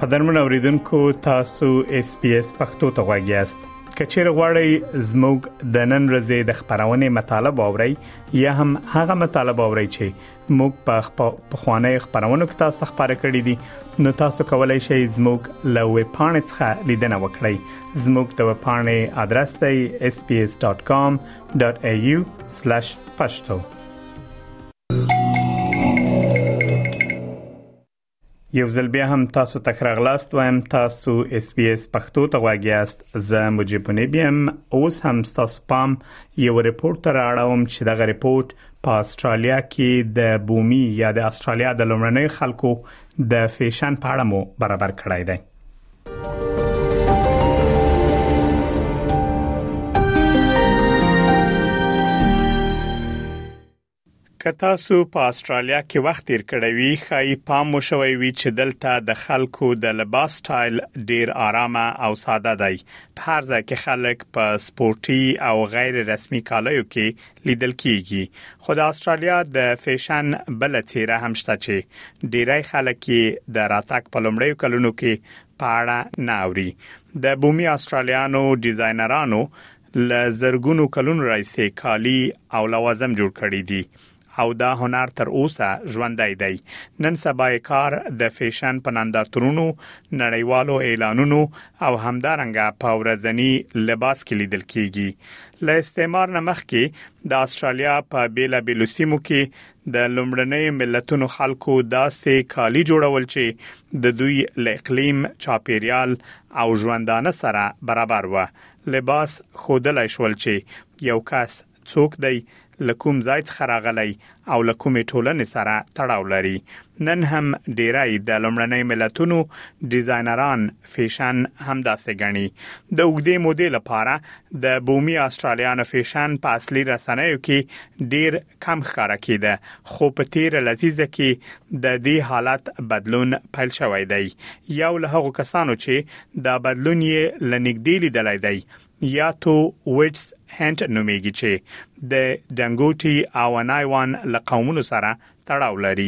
S3: قدرمن اوریدونکو تاسو اس پی اس پښتو ته غواړئ. کچېر غواړئ زموږ د نن ورځې د خبرونې مطالب اورئ یا هم هغه مطالب اورئ چې موږ په خوانې خبرونو کې تاسو خبرې کړې دي، نو تاسو کولای شئ زموږ له ویب پاڼې څخه لیدنه وکړئ. زموږ د ویب پاڼې ادرس دی اس پی اس ډاټ کام ډاټ ای یو سلیش پښتو. یو ځل بیا هم تاسو ته راغلاست وایم، تاسو اس بي اس پښتو ته غواړئ. زه مجيبونی بیم. اوس هم تاسو پام یو ریپورت راړوم چې دا ریپورت په استرالیا کې د بومي یا د استرالیا د لومړنۍ خلکو د فیشن په اړه مو برابر کړی دی. که تاسو په استرالیا کې وخت تیر کړی وي، خای پام مو شوی وي چې دلته د خلکو د لباس سټایل ډیر آرامه او ساده دی. په هر ځای کې خلک په سپورتي او غیر رسمي کالایو کې لیدل کیږي. خو د استرالیا د فیشن بل څیره هم شته چې ډیری خلک د راتګ په لومړیو کلونو کې په اړه نه اوري. د بومي استرالیانو ډیزاینرانو ل زرګونو کلونو راځي کالی او لوازم جوړ کړی دي او دا هنر تر اوسه ژوندی دی. نن سبا کار د فیشن په نندارتونونو، نړیوالو اعلانونو او همدارنګه په ورځنی لباس کې لیدل کیږي. له استعمار نه مخکې د استرالیا په بیلا بیلو سیمو کې د لومړنۍ ملتونو خلکو داسې کالی جوړول چې د دوی له اقلیم، چاپیریال او ژوندانه سره برابر و. لباس خودلای شول چې یو کس څوک دی، لکوم ځای څخه راغلی او لکومې ټولنې سره تړاو لري. نن هم ډیری د لومړنۍ ملتونو ډیزاینران فیشن همداسې ګڼي. د اوږدې مودې لپاره د بومي استرالیانو فیشن په اصلي رسنیو کې ډیر کم ښکاره کېده، خو په تیر لذیذه کې د دې حالت بدلون پیل شوی دی. یو له هغو کسانو چې دا بدلون یې لنګدې لیدلی دی یا تو ویټس هنت نومیږي چې د ډنګوټي او نایوان له قومونو سره تړاو لري.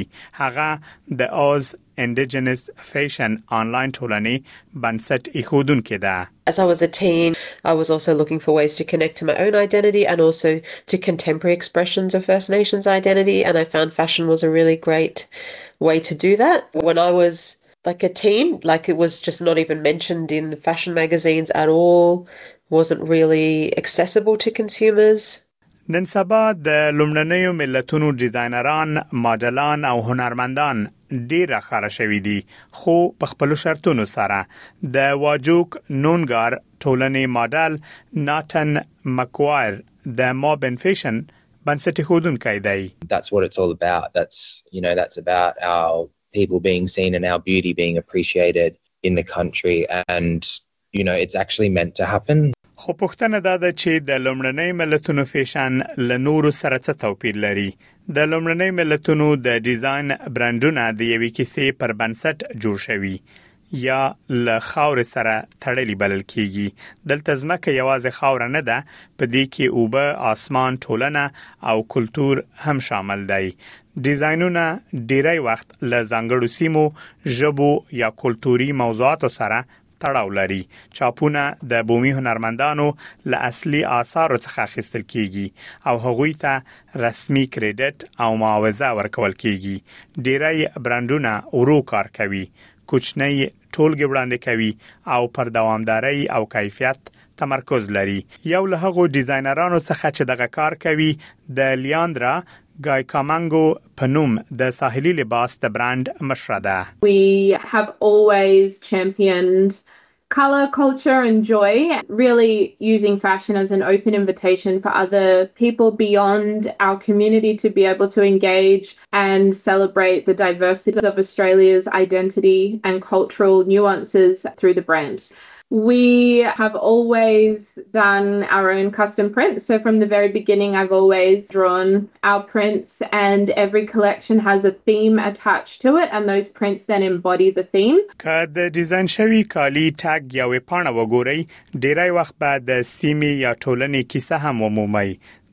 S3: هغه د اوز انډیجنس فیشن آنلاین ټولنې بنسټ ایښودونکې ده.
S14: As I was a teen, I was also looking for ways to connect to my own identity and also to contemporary expressions of First Nations identity, and I found fashion was a really great way to do that. When I was like a teen, like it was just not even mentioned in fashion magazines at all, wasn't really accessible to consumers.
S3: نن سبا د لومړنیو ملتونو ډیزاینران، ماډلان او هنرمندان ډیر ښکاره شوي دي، خو په خپل شرطونو سره. د واجوک نونګار ټولنې ماډل ناتن مکوایر د مابن فیشن بنسټ ایښودونکی دی.
S15: That's what it's all about. That's, you know, that's about our people being seen and our beauty being appreciated in the country, and you know, it's actually meant to happen.
S3: خو پوښتنه دا ده چې د لومړنۍ ملتونو فیشن له نورو سره څه توپیر لري. د لومړنۍ ملتونو د ډیزاین برانډونه د یوې کیسې پر بنسټ جوړ شوي یا له خاورې سره تړلي بلل کیږي. دلته ځمکه یوازې خاوره نه ده، په دې کې اوبه، آسمان، ټولنه او کلتور هم شامل دی. ډیزاینونه ډیری وخت له ځانګړو سیمو، ژبو یا کلتوري موضوعاتو سره تړاو لري. چاپونه د بومي هنرمندانو له اصلي آثارو څخه اخیستل کیږي او هغوی ته رسمي کریډټ او معاوضه ورکول کیږي. ډیری برانډونه ورو کار کوي، کوچنی ټولګي وړاندې کوي او پر دوامداري او کیفیت تمرکز لري. یو له هغو ډیزاینرانو څخه چې دغه کار کوي د لیاندرا ګای کامنګو په نوم د ساحلي لباس د برانډ مشره ده.
S16: We have always championed colour, culture and joy, really using fashion as an open invitation for other people beyond our community to be able to engage and celebrate the diversity of Australia's identity and cultural nuances through the brand. We have always done our own custom prints. So from the very beginning, I've always drawn our prints, and every collection has a theme attached to it, and those prints then embody the theme.
S3: که د ډیزاین شوی کالی ټاګ یا وپاڼه وګورئ، ډیری وخت به د سیمې یا ټولنې کیسه هم ومومئ.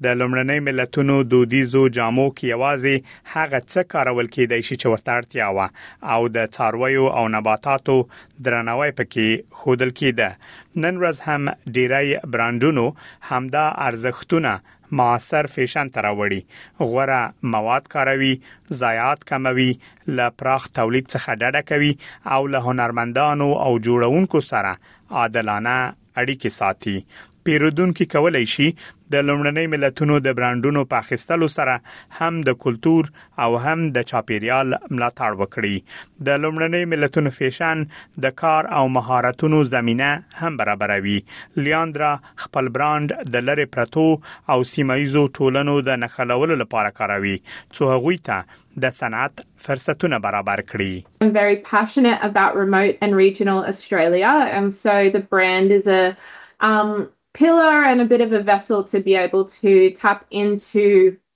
S3: د لومړنۍ ملتونو دودیزو جامو کې یوازې هغه څه کارول کېدای شي چې ورته اړتیا وه او د څارویو او نباتاتو درناوی پکې ښودل کېده. نن ورځ هم ډیری برانډونو همدا ارزښتونه معاصر فیشن ته راوړي، غوره مواد کاروي، ضایعات کموي، له پراخ تولید څخه ډډه کوي او له هنرمندانو او جوړونکو سره عادلانه اړیکې ساتي. پیرودونکو کولای شي د لومړنۍ ملتونو د برانډونو په اخیستلو سره هم د کلچر او هم د چاپیریال ملاتړ وکړي. د لومړنۍ ملتونو فیشن د کار او مهارتونو زمينه هم برابروي. لیاندرا خپل برانډ د لری پرتو او سیمایزو ټولنو د نښلولو لپاره کاروي څو هغوی ته د صنعت فرصتونه برابر کړي.
S16: I'm very passionate about remote and regional Australia, and so the brand is a um pillar and a bit of a vessel to be able to tap into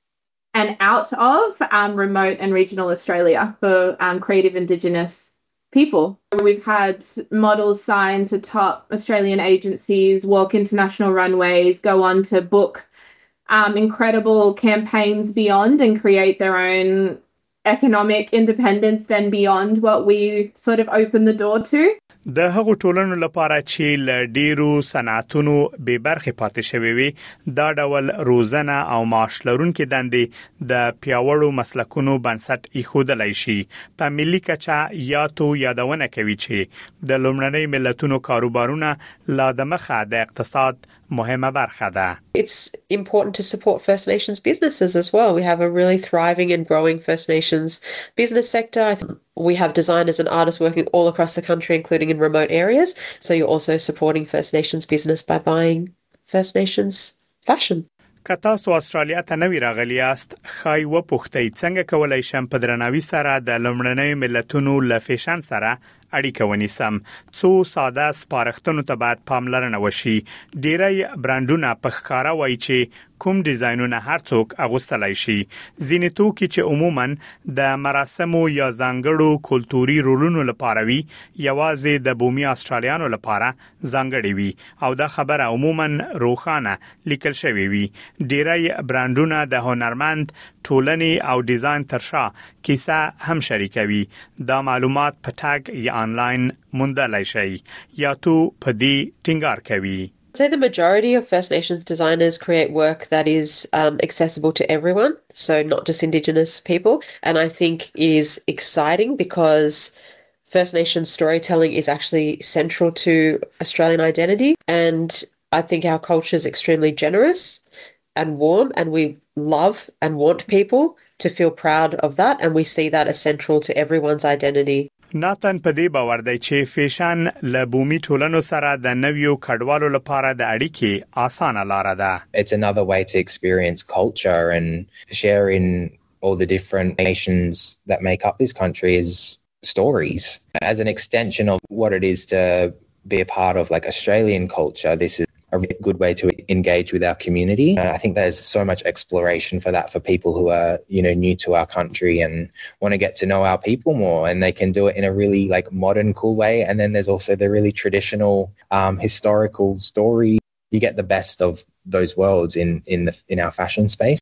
S16: and out of um, remote and regional Australia for um, creative Indigenous people. We've had models signed to top Australian agencies, walk international runways, go on to book um, incredible campaigns beyond and create their own economic independence then beyond what we sort of open the door to.
S3: د هغو ټولنو لپاره چې ل ډیرو صنعتونو به برخه پاتې شوي وي، دا ډول روزنه او معاش لرونکو دندې د پیاوړو مسلکونو بنسټ ایښودلای شي. په ملي کچه یاتو یادونه کوي چې د لومړنۍ ملتونو کاروبارونه لا د مخه د اقتصاد مهمه برخه ده.
S14: It's important to support First Nations businesses as well. We have a really thriving and growing First Nations business sector. I think we have designers and artists working all across the country, including in remote areas. So you're also supporting First Nations business by buying First Nations fashion.
S3: که تاسو استرالیا ته نوی راغلی یاست، خای و پختې څنګه کولای شم په درناوي سره د لومړنۍ ملتونو له فیشن سره اړیکه ونیسم. څو ساده سپارښتنو ته باید پاملرنه وشي. ډیری برانډونه په ښکارا وایي چې کوم ډیزاینونه هر څوک اغوستلای شي. ځینې توکي چې عموماً د مراسمو یا ځانګړو کلتوري رولونو لپاره وي، یوازې د بومي استرالیانو لپاره ځانګړي وي او دا خبره عموماً روښانه لیکل شوی وي. ډیری برانډونه د هنرمند ټولنې او ډیزاین ترشا کیسه هم شریکوي. دا معلومات په ټاګ یا آنلاین موندلای شي یا تو په دې ټینګار کوي.
S14: I'd say the majority of First Nations designers create work that is um, accessible to everyone, so not just Indigenous people, and I think is exciting because First Nations storytelling is actually central to Australian identity, and I think our culture is extremely generous and warm, and we love and want people to feel proud of that, and we see that as central to everyone's identity.
S3: ناتن په دې باور دی چې فیشن له بومي ټولنو سره د نویو کډوالو لپاره د اړیکې اسانه لار ده.
S15: It's another way to experience culture and share in all the different nations that make up this country is stories. As an extension of what it is to be a part of like Australian culture, this is a really good way to engage with our community. Uh, I think there's so much exploration for that for people who are, you know, new to our country and want to get to know our people more, and they can do it in a really like modern, cool way. And then there's also the really traditional, um, historical story. You get the best of those worlds in in the in our fashion space.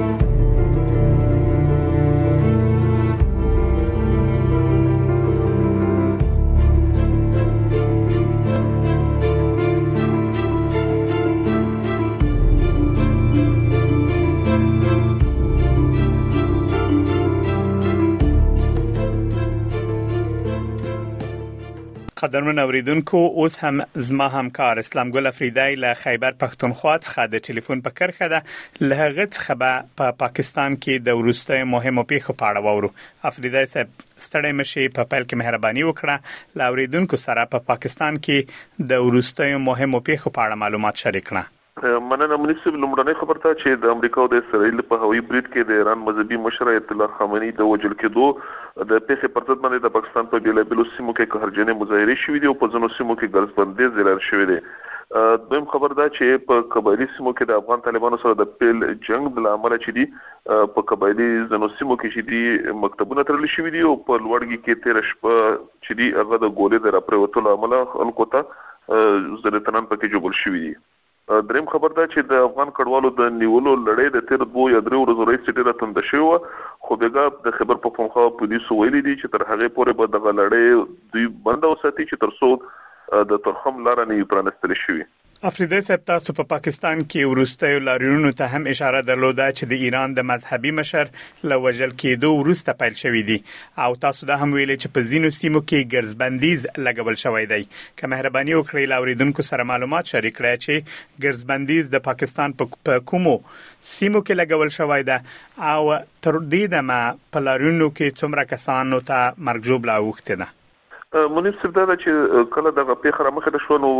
S3: قدرمن اوریدونکو، اوس هم زما همکار اسلام ګل افریدی له خیبر پښتونخوا څخه د ټلیفون په کرخه ده. له هغه څخه په پا پاکستان کې د وروستیو مهمو پیښو په اړه وورو. افریدی صاحب، ستړی مشي، په پیل کې مهرباني وکړه له اوریدونکو سره په پا پاکستان کې د وروستیو مهمو پیښو په اړه معلومات شریک کړه.
S17: مننه منیسب. لومړنۍ خبر ته چې د امریکا او د اسرائیل په هوایي برید کې د ایران مذهبي مشر ایت الله خامنه‌ای د وژل کېدو د پیښې پر ضد باندې د پاکستان په بیلابیلو سیمو کې قهرجنې مظاهرې شوې دي او په ځینو سیمو کې ګرځبندي زیلر شوې دي. دویم خبر دا چې په قبایلی سیمو کې د افغان طالبانو سره د پیل جنگ بل عمل چې دي په قبایلی ځینو سیمو کې چې دي مکتبونه تړل شوي دي او په لوړګي کې تیر شپه چې دي هغه د ګولې د راپریوتلو عمله خلکو ته زلتنان پکې جوړ شوي دي. دریم خبر ده چې د افغان کډوالو د نیولو لړۍ د تیر دوه یا درې ورځې راهیسې ډېره تنده شوې وه خو بېګا د خیبر پښتونخوا پولیسو ویلي دي چې تر هغې پورې به دغه لړۍ دوی بنده وساتي چې تر څو د ترخم لاره نه وي پرانستل شوې.
S3: افریدی صاحب تاسو په پاکستان کې وروستیو لاریونونو ته هم اشاره درلوده چې د ایران د مذهبي مشر له وژل کېدو وروسته پیل شوې دي او تاسو دا هم ویلي چې په ځینو سیمو کې ګرځبندیز لګول شوی دی. که مهرباني وکړئ لاوریدونکو سره معلومات شریک کړئ چې ګرځبندیز د پاکستان په کومو سیمو کې لګول شوی ده او تر دې دمه په لاریونونو کې څومره کسانو ته مرګ ژوبله اوښتې ده.
S17: منیب صاحب دا چې کله دغه پیښه رامخه شو نو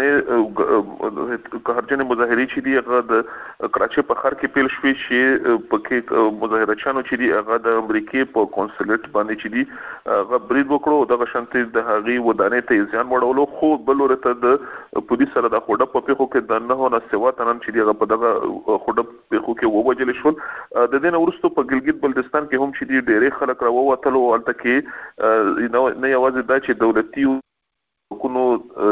S17: لومړنۍ قهرجن مظاهرې چې دی هغه د کراچۍ په ښار کې پیل شوې چې پکې مظاهرچیانو چې دی هغه د امریکای په کونسولټ باندې چې دی هغه برید وکړو دغه شانتي د هغې ودانۍ ته ځان وړولو خو بل ورته د پولیس سره د خوډه په پیښو کې د نه نه سوا تنن چې دی هغه په دغه خوډه پیښو کې ووجل شول. د دې نه وروسته په ګلګت بلتستان کې هم چې دی ډېرې خلک راووتل او البته کې نه یوازې دا چې دولتي حکومتونو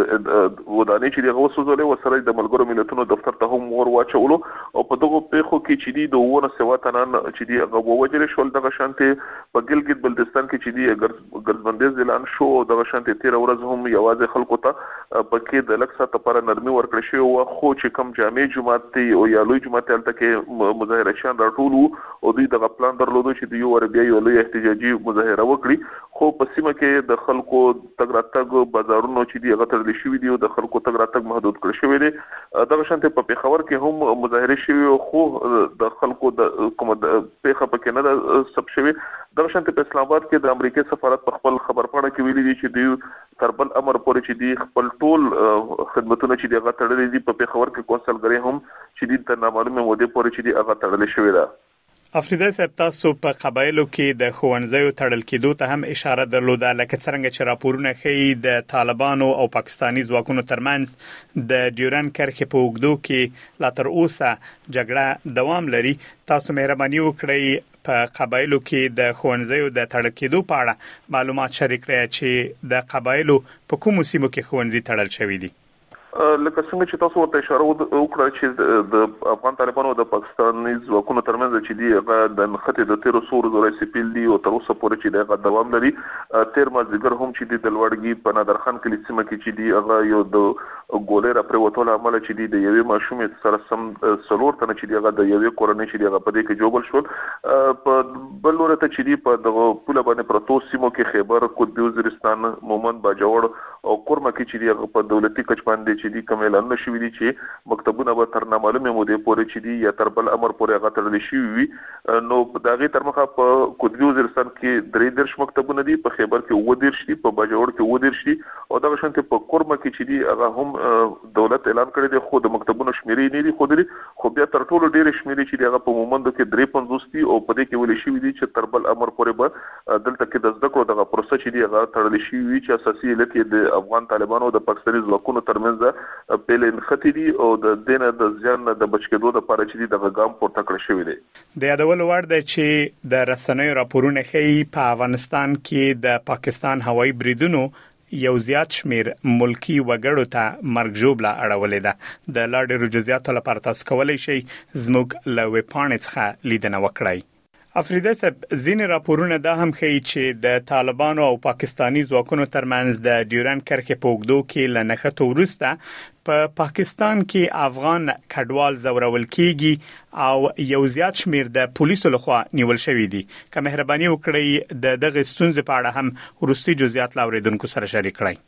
S17: ودانې چې دغه وسوځولې و سره د ملګرو ملتونو دفتر ته هم ور واچولو او په دغه پیښو کې چې دی د ونه سوا تنان چې دی هغه ووجل شول. دغه شانتي په ګلګت بلتستان کې چې دی ګرځبندیز اعلان شو دغه شانتي تیر ورځ هم یوازې خلکو ته پکې د لکسا لپاره نرمي ورکړل شو او خو چې کم جامع جماعت او یا لوی جماعت تل کې مظاهرچیان راټول او دوی دغه پلان درلودو چې دی ور بیا یو لوی احتجاجي مظاهره وکړي خو په سیمه کې د خلکو تګ راتګ بازارونو چې دی هغه تړل شوی دی او د خلکو تګ راتګ محدود کړل شوی دی. دغه شانتي په پیښور کې هم مظاهره شوی خو د خلکو د کومه پیښه پکې نه ده سب شوی. دغه شانتي په اسلام آباد کې د امریکای سفارت په خپل خبر پاڼه کې ویلي دي چې دوی تر بل امر پورې چې دی خپل ټول خدماتونه چې دی هغه تړلې دي په پیښور کې کونسلګری هم چې دی تر نامعلومه مودې پورې چې دی هغه تړلې شوی ده.
S3: افریدی صاحب تاسو په قبایلو کې د ښوونځیو تړل کېدو ته هم اشاره درلوده لکه څنګه چې راپورونه ښیي د طالبانو او پاکستاني ځواکونو ترمنځ د ډیورن کرښې په اوږدو کې لا تر اوسه جګړه دوام لري. تاسو مهرباني وکړئ په قبایلو کې د ښوونځیو د تړل کېدو په اړه معلومات شریک کړئ چې د قبایلو په کومو سیمو کې ښوونځي تړل شوي دي.
S17: لکه څنګه چې تاسو ورته اشاره وکړه چې د افغان طالبانو او د پاکستاني ځواکونو ترمنځ چې دی هغه د نښتې د تیر څو ورځو راهیسې پیل دي او تر اوسه پورې چې دی هغه دوام لري. تیر مازدیګر هم چې دی د لوړګي په نادرخان کلي سیمه کې چې دی هغه یو د ګولۍ راپرېوتو له امله چې دی د یوې ماشومې سره سم څلور تنه چې دی هغه د یوې کورنۍ چې دی هغه په دې کې جوړ شول. په بل ورته چې دی په دغه پوله باندې پروتو سیمو کې خیبر قطبي وزیرستان مومند باجوړ او کورمه کې چې دی هغه په دولتي کچ باندې چې دی کوم اعلان نشوي دي چې مکتبونه به تر نامعلومه مودې پورې چې دی یا تر بل امر پورې هغه تړل شي وي. نو په دغه تر مخه په قطبي وزیرستان کې درې درش مکتبونه دي په خیبر کې و درش دي په باجوړ کې و درش دي او دغه شانته په کورمه کې چې دی هغه هم دولت اعلان کړی دی خو د مکتبونو شمیرې نه دي خو دی خو بیا تر ټولو ډېر شمیرې چې دی هغه په مومند کې درې پنځوس دي او په دې کې ولې شي دي چې تر بل امر پورې به دلته کې د زده کړو دغه پروسه چې دی هغه تړل شي وي چې اساسي علت یې د افغان طالبانو او د پاکستاني ځواکونو ترمنځ پیلن ختی دي او د دینه د ځان د بچ کېدو لپاره چې د غام پورته کړی شوی دی.
S3: د یادول وړ دی چې د رسنیو راپورونه ښیي په افغانستان کې د پاکستان هوایي بریدونو یو زیات شمیر ملکی وګړو ته مرګ ژوبله اړولې ده. د لا ډېرو جزئیاتو لپاره تاسو کولی شئ زموږ له ویبپاڼې څخه لیدنه وکړئ. افریدی صاحب ځینې راپورونه دا هم ښیي چې د طالبانو او پاکستاني ځواکونو ترمنځ د ډیورن کرښې په اوږدو کې له نښتو وروسته په پاکستان کې افغان کډوال ځورول کیږي او یو زیات شمیر د پولیسو لخوا نیول شوی دي. که مهرباني وکړئ د دغه ستونزې په اړه هم وروستي جزئیات له اوریدونکو سره شریک کړئ.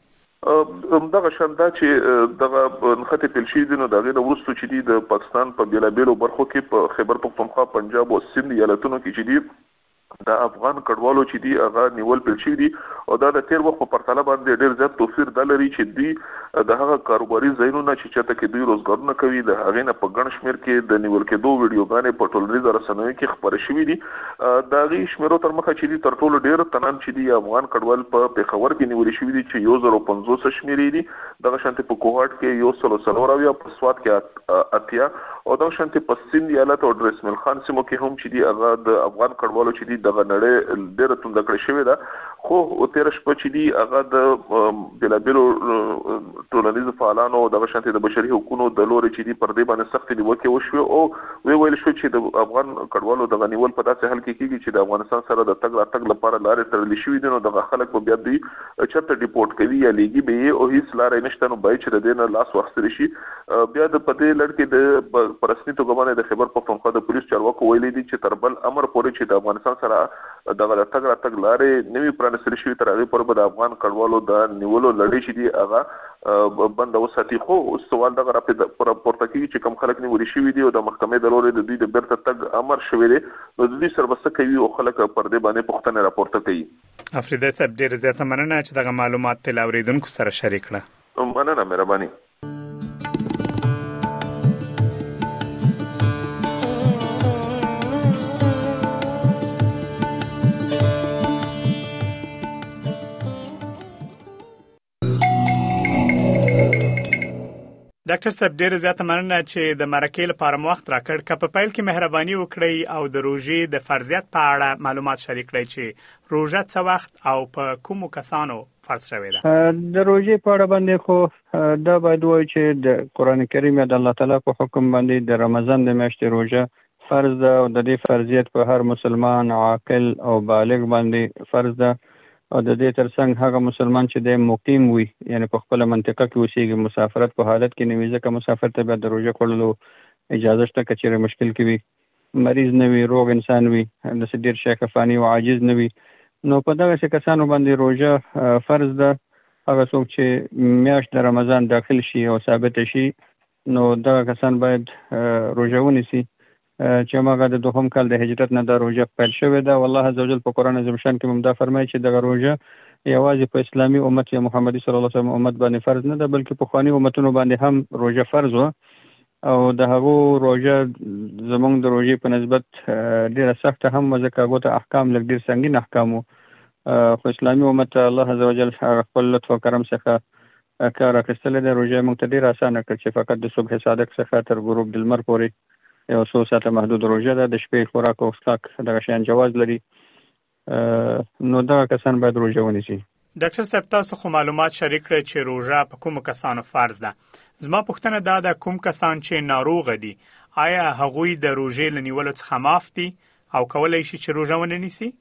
S17: دغه شاندا چې دغه نښتې پیل شوي دي نو د هغې نه وروسته چې دي د پاکستان په بېلابېلو برخو کې په خیبر پښتونخوا پنجاب او سند ایالتونو کې چې دي د افغان کډوالو چې دی هغه نیول پیل شوي دي او دا د تیر وخت په پرتله باندې ډېر زیات توفیر دا لري چې دوی د هغه کاروباري ځایونو چې چاته کې دوی روزګارونه کوي د هغې نه په ګڼ شمېر کې د نیول کېدو ویډیوګانې په ټولنیزو رسنیو کې خپرې شوي دي. د هغې شمېرو تر مخه چې دي تر ټولو ډېر تنان چې دي افغان کډوال په پېښور کې نیولي شوي دي چې یو زر او پنځوس شمېرې دي. دغه شانتې په کوهاټ کې یو سل او څلور اویا، په سوات کې اتیا او دغه شانتې په سند ایالت او ډریسمل خان سیمو کې هم چې دي هغه د افغان کډوالو چې دي دغه نړۍ ډېره تونده کړې شوې ده. خو تیر شپه چې دی هغه د بلابلو ټولنیزو فعالانو د شانتي د بشري حقوقو د لوري چې دی پر دې باندې سخت نیوکه وشو او وی ویل شو چې د افغان کډوالو د غنیول په داسې حال کې کیږي چې د افغانستان سره د تګ راتګ لپاره لارې تړلې شوې دي نو د خلک په بیا دی چرته ډیپورټ کوي یا لیږي به او هیڅ لارې نشته نو باید چې د دې نه لاس واخیستل شي. بیا د پدې لړ کې د پرسنی توګه باندې د خبر پښتونخوا د پولیس چارواکو ویلي دي چې تر بل امر پورې چې د افغانستان سره د تګ راتګ لارې نوي پرانستل شوي تر هغه پورې د افغان کډوالو د نیولو لړۍ چې دی هغه بند وساتي. خو سوال دغه راپور پورته کیږي چې کوم خلک نیول شوي دي او د محکمې د لوري د دوی د بیرته تګ امر شوی دی نو د دوی سروسه کوي او خلک پر دې باندې پوښتنه راپورته کوي.
S3: افریده صاحب ډیر زیاته مننه چې دغه معلومات تل اوریدونکو سره شریک کړه.
S17: مننه مهرباني.
S3: ډاکټر صاحب ډیر زیاته مننه چې د مرکې لپاره وخت راکړ. که په پیل کې مهرباني وکړئ او د روژې د فرضیت په اړه معلومات شریک کړئ چې روژه څه وخت او په کومو کسانو فرض شوې ده؟
S18: د روژې په اړه باندې خو دا باید وایي چې د قران کریم د الله تعالی په حکم باندې د رمضان د میاشتې روژه فرض ده او د دې فرضیت په هر مسلمان عاقل او بالغ باندې فرض ده او د دې ترڅنګ هغه مسلمان چې د مقیم وي یعنی په خپل منطقه کې اوسېږي مسافرت په حالت کې نه وي ځکه مسافر ته د روژه کولو اجازه شته که چیرې مشکل کې وي مریض نه وي روغ انسان وي د ډېر شکفانی او عاجز نه وي نو په دغه کسانو باندې روژه فرض ده. هغه څوک چې میاشت د رمضان داخل شي او ثابت شي نو دغه کسان باید روژه ونیسي چې هغه د دوهم کال د هجرت نه د روژه پیل شوې ده. والله عزوجل په قران عظیم شان کې ممدا فرمایي چې د روژه یوازې په اسلامي امت یا محمدي صلی الله علیه وسلم امت باندې فرض نه ده بلکې په خواني امتونو باندې هم روژه فرض و او د هغو روژه زمونږ د روژې په نسبت ډیره سخته هم ځکه هغو ته احکام لږ ډیر سنگین احکام خو اسلامي امت الله عزوجل خپل لطف او کرم څخه کار اخیستلی دی. روژه موږ ته ډیره اسانه کړ چې فقط د صبح صادق څخه تر غروب د لمر پورې یو څو ساعته محدود روژه ده. د شپې خوراک او څښاک دغه شیان جواز لري نو دغه کسان باید روژه ونیسي.
S3: ډاکټر صاحب تاسو خو معلومات شریک کړئ چې روژه په کومو کسانو فرض ده. زما پوښتنه دا ده کوم کسان چې ناروغ دي آیا هغوی د روژې له نیولو څخه معاف دي او کولای شي چې روژه ونه نیسي؟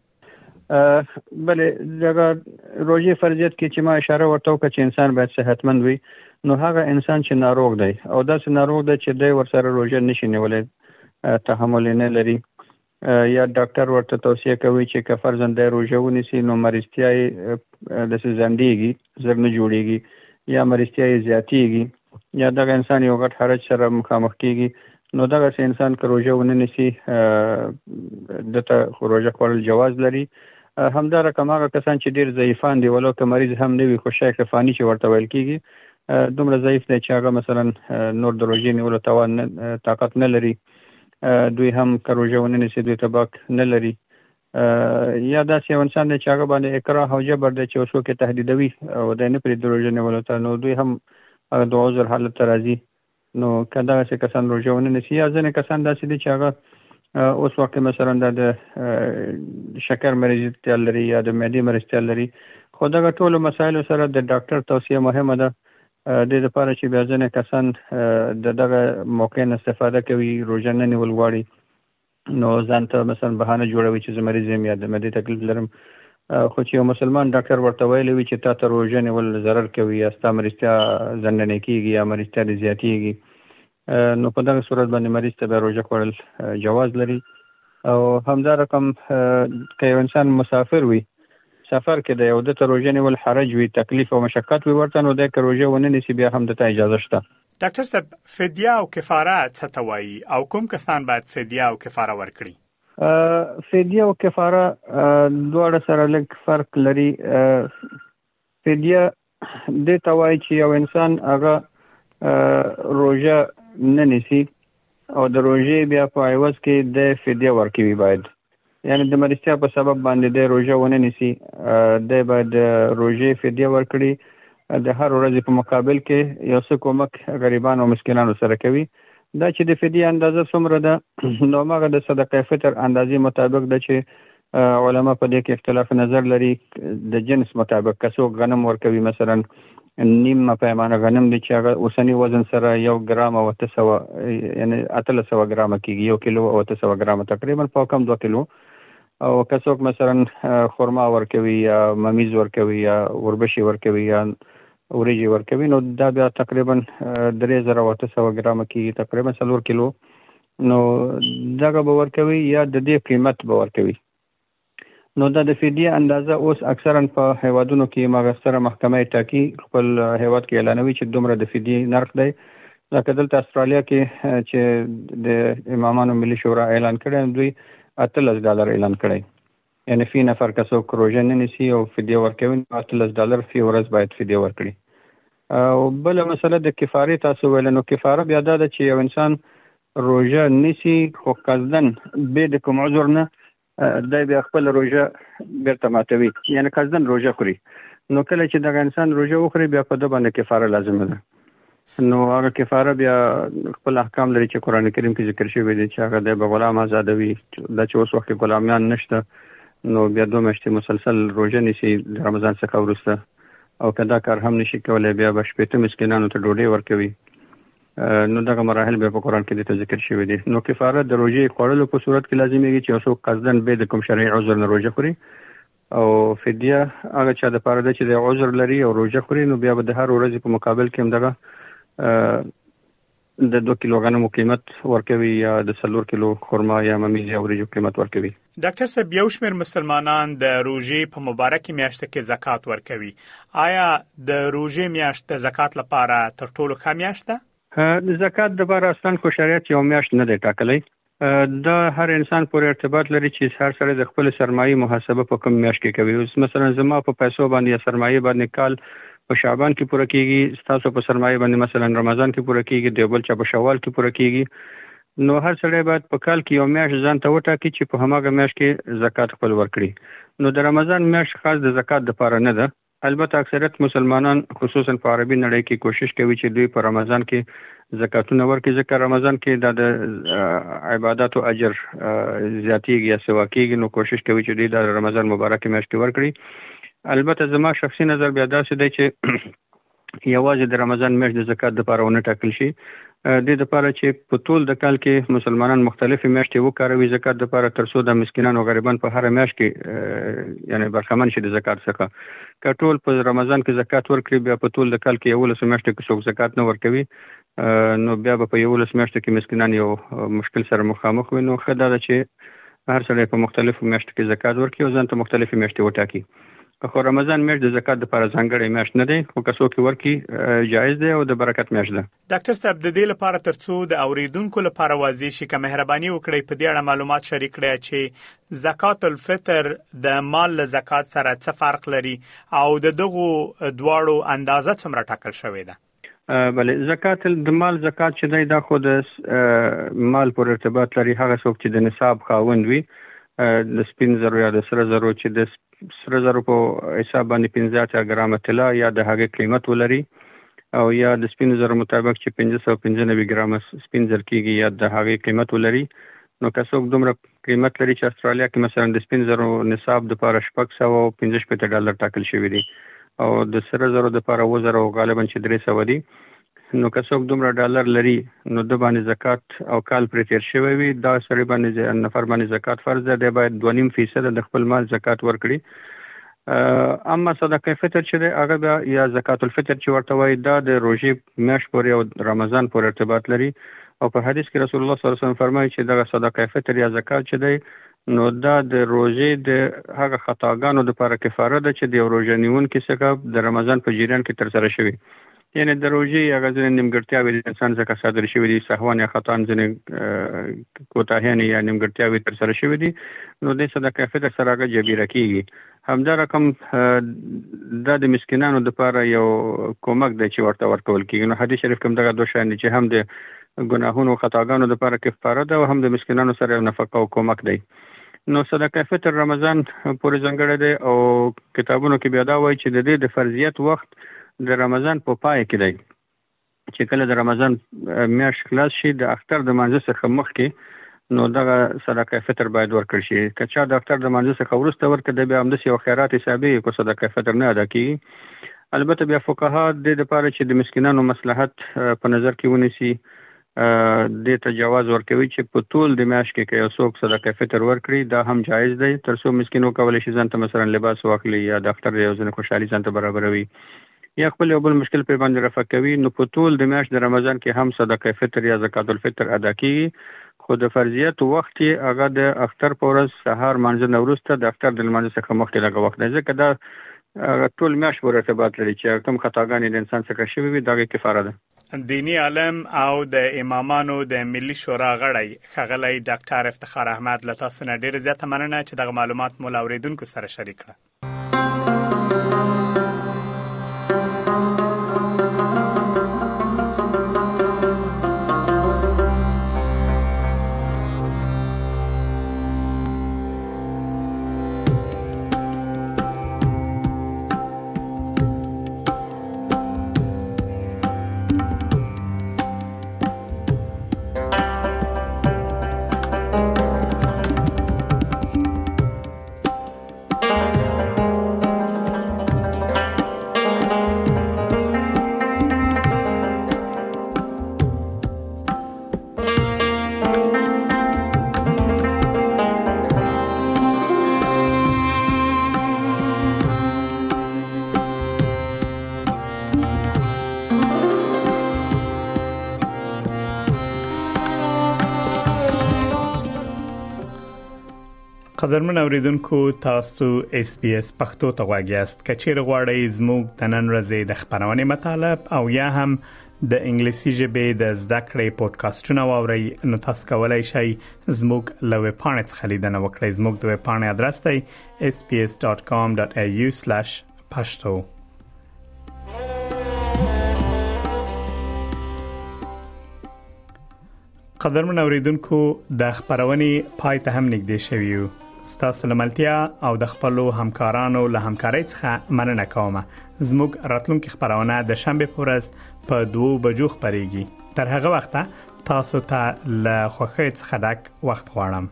S18: بله دغه روژې فرضیت کې چې ما اشاره ورته وکړه چې انسان باید صحتمند وي نو هغه انسان چې ناروغ دی او داسې ناروغ دی چې دی ورسره روژه نشي نیولی تحمل نه لري یا ډاکټر ورته توصیه کوي چې که فرضاً دی روژه ونیسي نو مریضتیا یې داسې ځنډېږي زر نه جوړېږي یا مریضتیا یې زیاتېږي یا دغه انسان یو غټ حرج سره مخامخ کېږي نو دغسې انسان که روژه ونه نیسي دته روژه خوړل جواز لري. همدا رقم هغه کسان چې ډېر ضعیفان دي ولو که مریض هم نه وي خو شیخ فانی چې ورته ویل کېږي دومره ضعیف دی چې هغه مثلا نور د روژې نیولو توان طاقت نه لري دوی هم که روژه ونه نیسي دوی ته باک نه لري یا داسې یو انسان دی چې هغه باندې اکراه او جبر دی چې څوک یې تهدیدوي او دی نه پرېږدي روژه نیولو ته نو دوی هم هغه د عذر حالت ته راځي نو که دغسې کسان روژه ونه نیسي یا ځینې کسان داسې دي چې هغه اوس وخت مثلا د شکر مریضتیا لري یا د معدې مریضتیا لري خو دغه ټولو مسایلو سره د ډاکټر توصیه مهمه ده د دې لپاره چې بیا ځینې کسان د دغه موقع نه استفاده کوي روژه نه نیول غواړي نو ځان ته مثلا بهانه جوړوي چې زه مریض یم یا د معدې تکلیف لرم خو چې یو مسلمان ډاکټر ورته ویلی وي چې تا ته روژه نیول ضرر کوي یا ستا مریضتیا زندنې کېږي یا مریضتیا دې زیاتېږي نو په دغه صورت باندې مریض ته بیا روژه خوړل جواز لري. او همدا رقم که یو انسان مسافر وي سفر کې د یو د ته روژه نیول حرج وي تکلیف او مشقت وي ورته نو دی که روژه ونه نیسي بیا هم دته اجازه شته.
S3: ډاکټر صاحب فدیه او کفاره څه ته وایي او کوم کسان باید فدیه او کفاره ورکړي؟
S18: فدیه او کفاره دواړه سره لږ فرق لري. فدیه دې ته وایي چې یو انسان هغه روژه نه نیسي او د روژې بیا په عوض کې د فدیه ورکوي باید یعنی د مریضتیا په سبب باندې د روژه ونه نیسي د باید روژې فدیه ورکړي د هر ورځې په مقابل کې یو څه کومک غریبان او مسکینانو سره کوي. دا چې د فدیه اندازه څومره ده نو هغه د صدقه فطر اندازې مطابق ده چې علما په دې کې اختلاف نظر لري د جنس مطابق. کسو غنم ورکوي مثلا نیمه پیمانه غنم دي چې هغه اوسنی وزن سره یو ګرام او اته سوه یعنی اته سوه ګرام کېږي، یو کیلو او اته سوه ګرام تقریبا په کم دوه کیلو. او کڅوک مثلا خرما ورکوي یا ممیز ورکوي یا وربشي ورکوي یا وريجي ورکوي، نو دا بیا تقریبا درې زره او اته سوه ګرام کېږي، تقریبا څلور کیلو. نو دغه به ورکوي یا د دې قیمت به ورکوي. نو دا د فدیه اندازه اوس اکثرا په هیوادونو کې مغستره محکمه ټاکي، خپل هیواد کې اعلانوي چې دومره د فدیه نرخ دی. لکه دلته استرالیا کې چې د امامانو ملي شورا اعلان کړی، دوی اتلس ډالر اعلان کړی، یعنی فی نفر که څوک روژه نه نیسي او فدیه ورکوي اتلس ډالر فی ورځ باید فدیه ورکړي. او بله مسله د کفارې تاسو ویل، نو کفاره بیا دا ده چې یو انسان روژه نیسي خو قصدن بې د کوم عذر نه دا بیا خپل روژه بیرته ماتوي، یعنی قصدن روژه خوري. نو کله چې دغه انسان روژه وخوري بیا په ده باندې کفاره لازمه ده. نو هغه کفاره بیا خپل احکام لري چې قرآن کریم کې ذکر شوی دی چې هغه د غلام آزادوي. دا چې اوس وخت غلامیان نشته، نو بیا دوه میاشتې مسلسل روژه نیسي د رمضان څخه وروسته، او که دا کار هم نشي کولی بیا به شپېته مسکینانو ته ډوډۍ ورکوي. نو دغه مراحل بیا په قرآن کې د ذکر شوی دي. نو کفاره د روژې خوړلو په صورت کې لازمېږي چې څوک قصدن بې د کوم شرعي عذر نه روژه خوري. او فدیه هغه چا د پاره ده چې د عذر لري او روژه خوري، نو بیا به د هر ورځې په مقابل کې هم دغه د دوه کیلو غنمو قیمت ورکوي یا د څلور کیلو خرما یا ممیز یا وریجو قیمت ورکوي.
S3: ډاکټر صاحب، یو شمېر مسلمانان د روژې په مبارکه میاشت کې زکات ورکوي. آیا د روژې میاشت د زکات لپاره تر ټولو ښه میاشت ده؟
S18: د زکات د لپاره اصلا خو شریعت یو میاشت نه دی ټاکلی. دا هر انسان پورې ارتباط لري چې هر سړی د خپل سرمایي محاسبه په کوم میاشت کې کوي. اوس مثلا زما په پیسو باندې یا سرمایي باندې کال په شعبان کې پوره کیږي، تاسو په سرمایي باندې مثلا رمضان کې پوره کیږي، دی بل چا په شوال کې پوره کیږي. نو هر سړی باید په کال کې یو میاشت ځان ته وټاکي چې په هماغه میاشت کې زکات خپل ورکړي. نو د رمضان میاشت خاص د زکات لپاره نه ده. البته اکثریت مسلمانان خصوصا په عربي نړۍ کې کوشش کوي چې دوی په رمضان کې زکاتونه ورکړي، ځکه رمضان کې د عبادتو اجر زیاتیږي یا سوا کیږي، نو کوشش کوي چې دوی د رمضان مبارک میاشت کې ورکړي. البته زما شخصي نظر بیا داسې دی چې یوازې د رمضان میاشت د زکات لپاره ونه ټاکل شي، د دې لپاره چې په ټول د کال کې مسلمانان مختلفې میاشتې وکاروي زکات لپاره، ترڅو د مسکینانو او غریبان په هر میاشت کې یعنی برخمن شي د زکات څخه. که ټول په رمضان کې زکات ورکړي، بیا په ټول د کال کې یولس میاشتې کې څوک زکات نه ورکوي، نو بیا به په یولس میاشتو کې مسکینان یو مشکل سره مخامخ وي. نو ښه دا ده چې هر سړی په مختلفو میاشتو کې زکات ورکړي او ځان ته مختلفې میاشتې وټاکي. خو رمضان میاشت د زکات لپاره ځانګړې میاشت نه دی، خو که څوک ورکړي جایز دی او د برکت میاشت ده.
S3: ډاکټر صاحب، د دې لپاره ترڅو د اوریدونکو لپاره واضح شي، که مهرباني وکړئ په دې اړه معلومات شریک کړئ چې زکات الفطر د مال له زکات سره څه فرق لري او د دغو دواړو اندازه څومره ټاکل شوې ده؟
S18: بله، زکات د مال زکات چې دی دا خو د مال پر ارتباط لري. هغه څوک چې د نصاب خاوند وي، د سپین زرو یا د سره زرو چې د سره زرو په حساب باندې پنځه اتیا ګرامه طلا یا د هغې قیمت ولري، او یا د سپین زرو مطابق چې پنځه سوه پنځه نوي ګرامه سپین زر کېږي یا د هغې قیمت ولري. نو که څوک دومره قیمت لري چې استرالیا کې مثلا د سپین زرو نصاب دپاره شپږ سوه او پنځه شپېته ډالر ټاکل شوي دي، او د سره زرو دپاره اووه زره غالبا چې درې سوه دي. نو که څوک دومره ډالر لري نو د باندې زکات او کال پرې تیر شوی وي، دا سړی باندې نفر باندې زکات فرض ده، دی باید دوه نیم فیصد د خپل مال زکات ورکړي. اما صدقه فطر چې دی هغه بیا یا زکات الفطر چې ورته وایي، دا د روژې میاشت پورې او رمضان پورې ارتباط لري. او په حدیث کې رسول الله صلی الله علیه وسلم فرمایي چې دغه صدقه فطر یا زکات چې دی نو دا د روژې د هغه خطاګانو لپاره کفاره ده چې د روژه نیونکي څخه د رمضان په جریان کې ترسره شوي. یعنی د روژې هغه ځینې نیمګړتیاوې د انسان څخه صادر شوي دي، سهوان یا خطان ځینې کوتاهیانې یا نیمګړتیاوې ترسره شوي دي، نو د صدقه فطر سره هغه جبیره کېږي. همدا رقم دا د مسکینانو لپاره یو کومک دی چې ورته ورکول کېږي. نو حدیث شریف کې دغه دوه شیان دي چې هم د ګناهونو او خطاګانو لپاره کفاره ده او هم د مسکینانو سره یو نفقه او کومک دی. نو صدقه فطر رمضان پورې ځانګړی دی، او کتابونو کې بیا دا وایي چې د دې د فرضیت وخت د رمضان په پای کې دی، چې کله د رمضان میاشت خلاص شي د اختر د مانځه څخه مخکې نو دغه صدقه فطر باید ورکړي شي. که چا د ډاکټر د منځ څخه ورسته ورکړي د بیا هم د یو خیرات حسابي کو صدقه فطر نه ادا کی. البته بیا فقها د لپاره چې د مسکینانو مصلحت په نظر کې ونیسي د تجاوز ورکوي چې په ټول د میاشت کې یو څوک صدقه فطر ورکړي دا هم جایز دی تر څو مسکینو کولای شي ځان ته مثلا لباس واخلي یا ډاکټر یو ځنه خوشحالي ځان ته برابروي یا خپل یو بل مشکل په باندې رفع کوي. نو په ټول د میاشت د رمضان کې هم صدقه فطر یا زکات الفطر ادا کیږي. خو د فرضیت وخت یې هغه د اختر په ورځ سحر مانځه نه وروسته د اختر د لمانځه څخه مخکې لږ وخت دی ځکه دا ټول میاشت پورې ارتباط لري چې کوم خطاګانې د انسان څخه شوي وي دغه کفاره ده.
S3: دینی عالم او د امامانو د ملي شورا غړی ښاغلی ډاکټر افتخار احمد له تاسو نه ډېره زیاته مننه چې دغه معلومات مو له اورېدونکو سره شریک کړه. قدرمن اوریدونکو تاسو اس بي اس پښتو ته غواړئ کچیر غواړئ زموږ د نن ورځې د خبرونې مطالب او یا هم د انګلیسي ژبې د زده کړې پودکاسټونه واورئ نو تاسو کولای شئ زموږ له ویب پاڼې څخه لیدنه وکړئ. زموږ د ویب پاڼې ادرس دی اس بي اس ډاټ کام ډاټ اي يو سلاش پښتو. قدرمن اوریدونکو د خبرونې پای ته هم نږدې شوي یو. ستاسو لملتیا او د خپلو همکارانو له همکارۍ څخه مننه کوم. زموږ راتلونکي خبرونه د شنبه په ورځ په دوه بجو خبريږي. تر هغه وخته تاسو ته له خوښۍ څخه ډک وخت غواړم.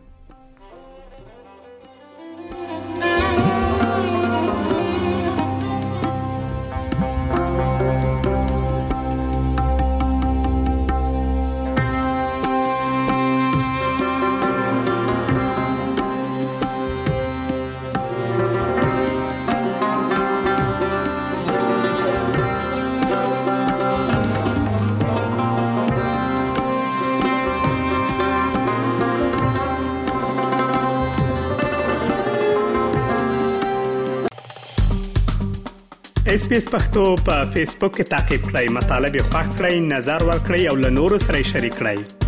S3: اس بي اس پښتو په فیسبوک کې تعقیب کړئ، مطالب یې خوښ کړئ، نظر ور کړئ او له نورو سره شریک کړئ.